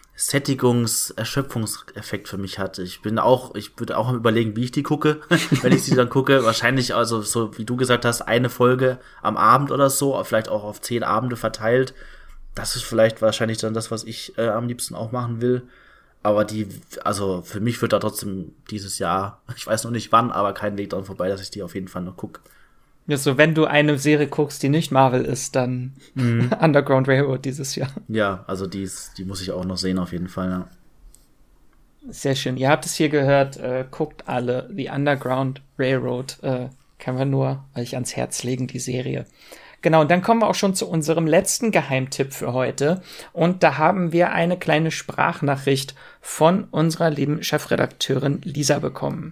Sättigungs-Erschöpfungseffekt für mich hat. Ich bin auch, ich würde auch überlegen, wie ich die gucke, wenn ich sie dann gucke. Wahrscheinlich, also so wie du gesagt hast, eine Folge am Abend oder so, vielleicht auch auf zehn Abende verteilt. Das ist vielleicht wahrscheinlich dann das, was ich äh, am liebsten auch machen will. Aber die, also für mich wird da trotzdem dieses Jahr, ich weiß noch nicht wann, aber kein Weg daran vorbei, dass ich die auf jeden Fall noch gucke. Ja, so wenn du eine Serie guckst, die nicht Marvel ist, dann mhm. Underground Railroad dieses Jahr. Ja, also die, ist, die muss ich auch noch sehen auf jeden Fall. Ja. Sehr schön. Ihr habt es hier gehört, äh, guckt alle The Underground Railroad. Äh, kann man nur euch ans Herz legen, die Serie. Genau, und dann kommen wir auch schon zu unserem letzten Geheimtipp für heute. Und da haben wir eine kleine Sprachnachricht von unserer lieben Chefredakteurin Lisa bekommen.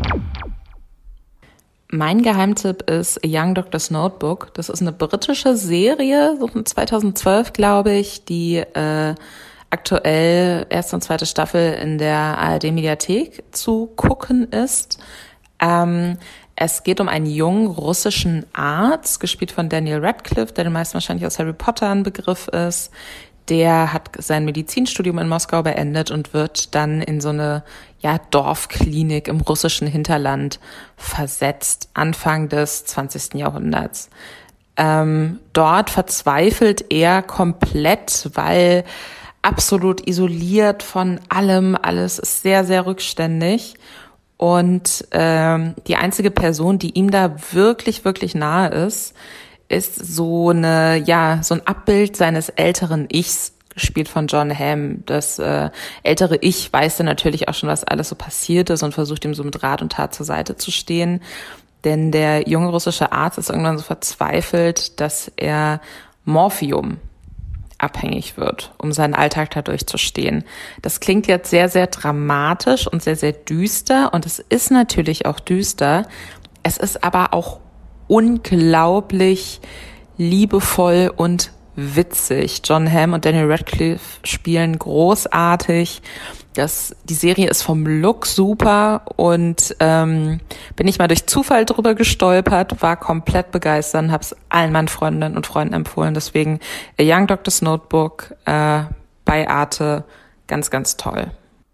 Mein Geheimtipp ist A Young Doctor's Notebook. Das ist eine britische Serie, so von zweitausendzwölf, glaube ich, die äh, aktuell erste und zweite Staffel in der A R D-Mediathek zu gucken ist. Ähm, Es geht um einen jungen russischen Arzt, gespielt von Daniel Radcliffe, der den meisten wahrscheinlich aus Harry Potter ein Begriff ist. Der hat sein Medizinstudium in Moskau beendet und wird dann in so eine ja Dorfklinik im russischen Hinterland versetzt, Anfang des zwanzigsten Jahrhunderts. Ähm, dort verzweifelt er komplett, weil absolut isoliert von allem, alles ist sehr, sehr rückständig. Und ähm, die einzige Person, die ihm da wirklich, wirklich nahe ist, ist so eine, ja, so ein Abbild seines älteren Ichs, gespielt von Jon Hamm. Das äh, ältere Ich weiß dann natürlich auch schon, was alles so passiert ist und versucht ihm so mit Rat und Tat zur Seite zu stehen. Denn der junge russische Arzt ist irgendwann so verzweifelt, dass er Morphium abhängig wird, um seinen Alltag da durchzustehen. Das klingt jetzt sehr, sehr dramatisch und sehr, sehr düster. Und es ist natürlich auch düster. Es ist aber auch unglaublich liebevoll und witzig. Jon Hamm und Daniel Radcliffe spielen großartig. Das, die Serie ist vom Look super und ähm, bin ich mal durch Zufall drüber gestolpert, war komplett begeistert und habe es allen meinen Freundinnen und Freunden empfohlen. Deswegen A Young Doctor's Notebook äh, bei Arte, ganz, ganz toll.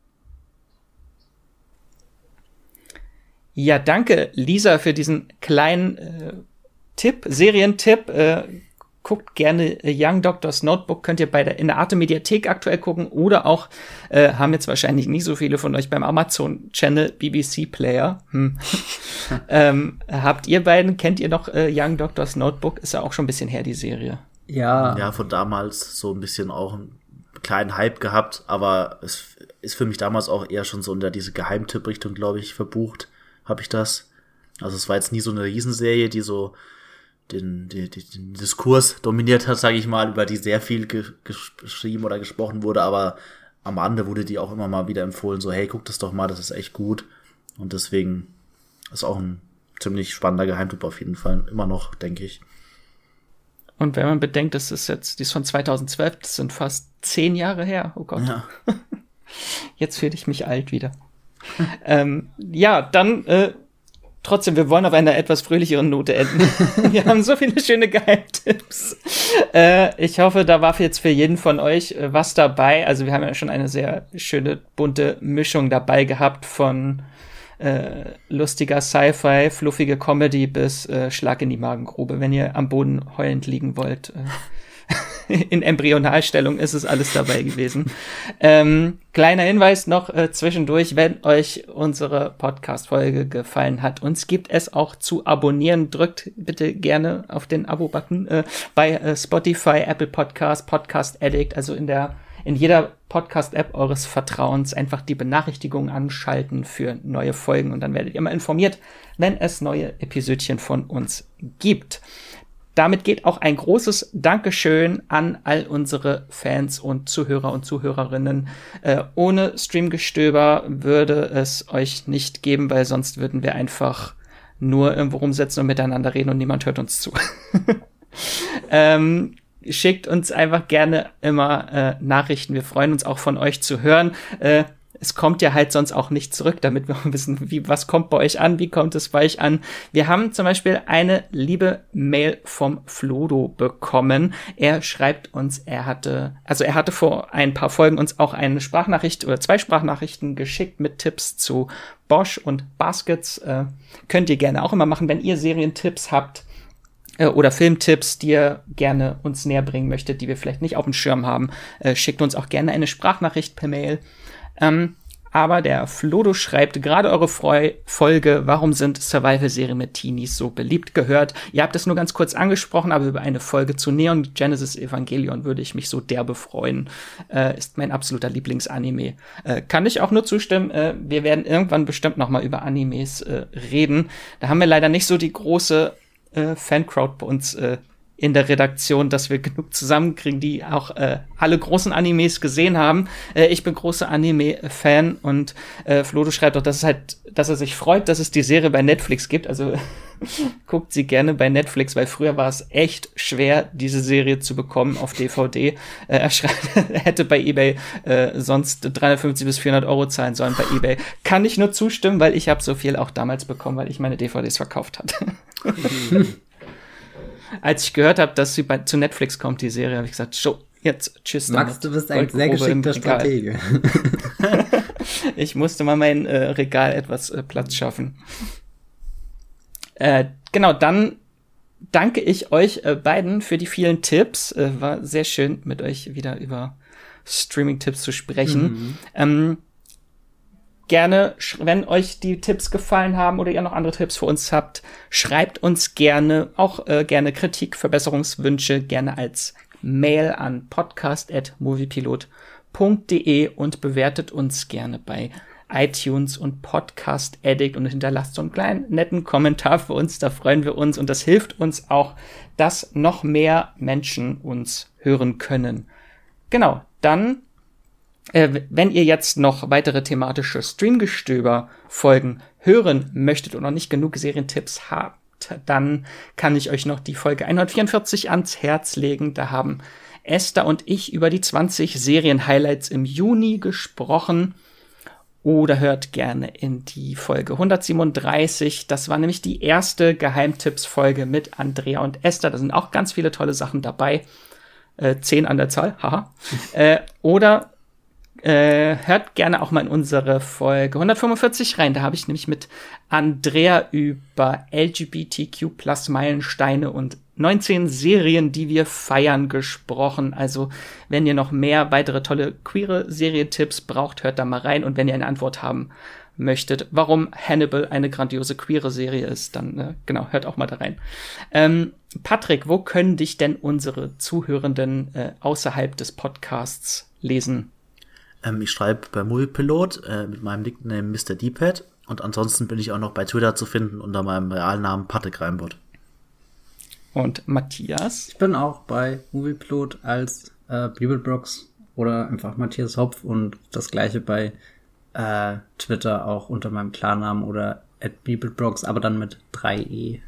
Ja, danke, Lisa, für diesen kleinen äh, Tipp, Serientipp. Äh, guckt gerne A Young Doctor's Notebook, könnt ihr bei der, in der Arte Mediathek aktuell gucken oder auch, äh, haben jetzt wahrscheinlich nicht so viele von euch beim Amazon-Channel B B C Player. Hm. ähm, habt ihr beiden, kennt ihr noch äh, Young Doctor's Notebook? Ist ja auch schon ein bisschen her, die Serie. Ja. Ja, von damals so ein bisschen auch einen kleinen Hype gehabt, aber es ist für mich damals auch eher schon so in der, diese Geheimtipp-Richtung, glaube ich, verbucht, habe ich das. Also es war jetzt nie so eine Riesenserie, die so Den, den, den Diskurs dominiert hat, sage ich mal, über die sehr viel ge- geschrieben oder gesprochen wurde, aber am Rande wurde die auch immer mal wieder empfohlen, so hey, guck das doch mal, das ist echt gut. Und deswegen ist auch ein ziemlich spannender Geheimtipp auf jeden Fall, immer noch, denke ich. Und wenn man bedenkt, das ist jetzt, die ist von zweitausendzwölf, das sind fast zehn Jahre her, oh Gott. Ja. Jetzt fühle ich mich alt wieder. ähm, ja, dann äh, Trotzdem, wir wollen auf einer etwas fröhlicheren Note enden. Wir haben so viele schöne Geheimtipps. Äh, ich hoffe, da war jetzt für jeden von euch äh, was dabei. Also wir haben ja schon eine sehr schöne, bunte Mischung dabei gehabt von äh, lustiger Sci-Fi, fluffige Comedy bis äh, Schlag in die Magengrube. Wenn ihr am Boden heulend liegen wollt, äh, in Embryonalstellung ist es alles dabei gewesen. Ähm, kleiner Hinweis noch äh, zwischendurch, wenn euch unsere Podcast-Folge gefallen hat, uns gibt es auch zu abonnieren. Drückt bitte gerne auf den Abo-Button äh, bei äh, Spotify, Apple Podcast, Podcast Addict, also in der in jeder Podcast-App eures Vertrauens einfach die Benachrichtigungen anschalten für neue Folgen und dann werdet ihr immer informiert, wenn es neue Episödchen von uns gibt. Damit geht auch ein großes Dankeschön an all unsere Fans und Zuhörer und Zuhörerinnen. Äh, ohne Streamgestöber würde es euch nicht geben, weil sonst würden wir einfach nur irgendwo rumsitzen und miteinander reden und niemand hört uns zu. ähm, schickt uns einfach gerne immer äh, Nachrichten. Wir freuen uns auch von euch zu hören. Äh, Es kommt ja halt sonst auch nicht zurück, damit wir wissen, wie, was kommt bei euch an, wie kommt es bei euch an. Wir haben zum Beispiel eine liebe Mail vom Flodo bekommen. Er schreibt uns, er hatte, also er hatte vor ein paar Folgen uns auch eine Sprachnachricht oder zwei Sprachnachrichten geschickt mit Tipps zu Bosch und Baskets. Äh, könnt ihr gerne auch immer machen, wenn ihr Serientipps habt äh, oder Filmtipps, die ihr gerne uns näher bringen möchtet, die wir vielleicht nicht auf dem Schirm haben. Äh, schickt uns auch gerne eine Sprachnachricht per Mail. Ähm, aber der Flodo schreibt, gerade eure Freu- Folge, warum sind Survival-Serien mit Teenies so beliebt, gehört. Ihr habt es nur ganz kurz angesprochen, aber über eine Folge zu Neon Genesis Evangelion würde ich mich so derbe freuen. Äh, ist mein absoluter Lieblingsanime. Äh, kann ich auch nur zustimmen. Äh, wir werden irgendwann bestimmt noch mal über Animes äh, reden. Da haben wir leider nicht so die große äh, Fancrowd bei uns äh, in der Redaktion, dass wir genug zusammenkriegen, die auch äh, alle großen Animes gesehen haben. Äh, ich bin großer Anime-Fan und äh, Flodo schreibt auch, dass es halt, dass er sich freut, dass es die Serie bei Netflix gibt. Also guckt sie gerne bei Netflix, weil früher war es echt schwer, diese Serie zu bekommen auf D V D. Äh, er schreibt, er hätte bei eBay äh, sonst dreihundertfünfzig bis vierhundert Euro zahlen sollen bei eBay. Kann ich nur zustimmen, weil ich habe so viel auch damals bekommen, weil ich meine D V Ds verkauft hatte. Als ich gehört habe, dass sie bei, zu Netflix kommt, die Serie, habe ich gesagt, so, jetzt, tschüss. Max, du bist ein sehr geschickter Stratege. Ich musste mal mein äh, Regal etwas äh, Platz schaffen. Äh, genau, dann danke ich euch äh, beiden für die vielen Tipps. Äh, war sehr schön, mit euch wieder über Streaming-Tipps zu sprechen. Mhm. Ähm, Gerne, wenn euch die Tipps gefallen haben oder ihr noch andere Tipps für uns habt, schreibt uns gerne, auch äh, gerne Kritik, Verbesserungswünsche, gerne als Mail an podcast at moviepilot punkt de und bewertet uns gerne bei iTunes und Podcast Addict und hinterlasst so einen kleinen netten Kommentar für uns, da freuen wir uns und das hilft uns auch, dass noch mehr Menschen uns hören können. Genau, dann, äh, wenn ihr jetzt noch weitere thematische Streamgestöber-Folgen hören möchtet und noch nicht genug Serientipps habt, dann kann ich euch noch die Folge hundertvierundvierzig ans Herz legen. Da haben Esther und ich über die zwanzig Serien-Highlights im Juni gesprochen. Oder hört gerne in die Folge hundertsiebenunddreißig. Das war nämlich die erste Geheimtipps-Folge mit Andrea und Esther. Da sind auch ganz viele tolle Sachen dabei. Äh, zehn an der Zahl, haha. äh, oder äh, hört gerne auch mal in unsere Folge hundertfünfundvierzig rein. Da habe ich nämlich mit Andrea über L G B T Q plus Meilensteine und neunzehn Serien, die wir feiern, gesprochen. Also, wenn ihr noch mehr weitere tolle queere Serientipps braucht, hört da mal rein. Und wenn ihr eine Antwort haben möchtet, warum Hannibal eine grandiose queere Serie ist, dann, äh, genau, hört auch mal da rein. Ähm, Patrick, wo können dich denn unsere Zuhörenden äh, außerhalb des Podcasts lesen? Ähm, ich schreibe bei Moviepilot äh, mit meinem Nickname Mister D-Pad. Und ansonsten bin ich auch noch bei Twitter zu finden unter meinem realen Namen Patrick Reimbott. Und Matthias? Ich bin auch bei Moviepilot als äh, Bibelbrox oder einfach Matthias Hopf und das gleiche bei äh, Twitter auch unter meinem Klarnamen oder at Bibelbrox, aber dann mit drei E.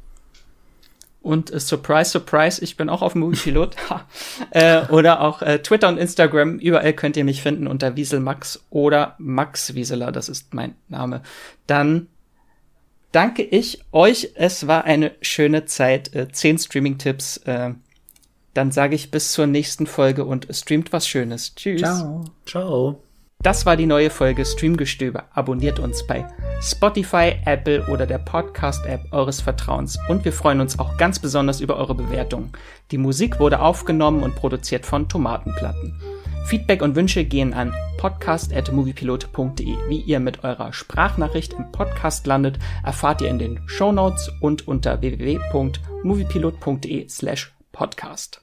Und äh, surprise, surprise, ich bin auch auf Moviepilot. äh, oder auch äh, Twitter und Instagram. Überall könnt ihr mich finden unter Wieselmax oder Max Wieseler. Das ist mein Name. Dann danke ich euch. Es war eine schöne Zeit. Äh, zehn Streaming-Tipps. Äh, dann sage ich bis zur nächsten Folge und streamt was Schönes. Tschüss. Ciao. Ciao. Das war die neue Folge Streamgestöber. Abonniert uns bei Spotify, Apple oder der Podcast-App eures Vertrauens. Und wir freuen uns auch ganz besonders über eure Bewertungen. Die Musik wurde aufgenommen und produziert von Tomatenplatten. Feedback und Wünsche gehen an podcast at moviepilot punkt de. Wie ihr mit eurer Sprachnachricht im Podcast landet, erfahrt ihr in den Shownotes und unter w w w punkt moviepilot punkt de slash podcast.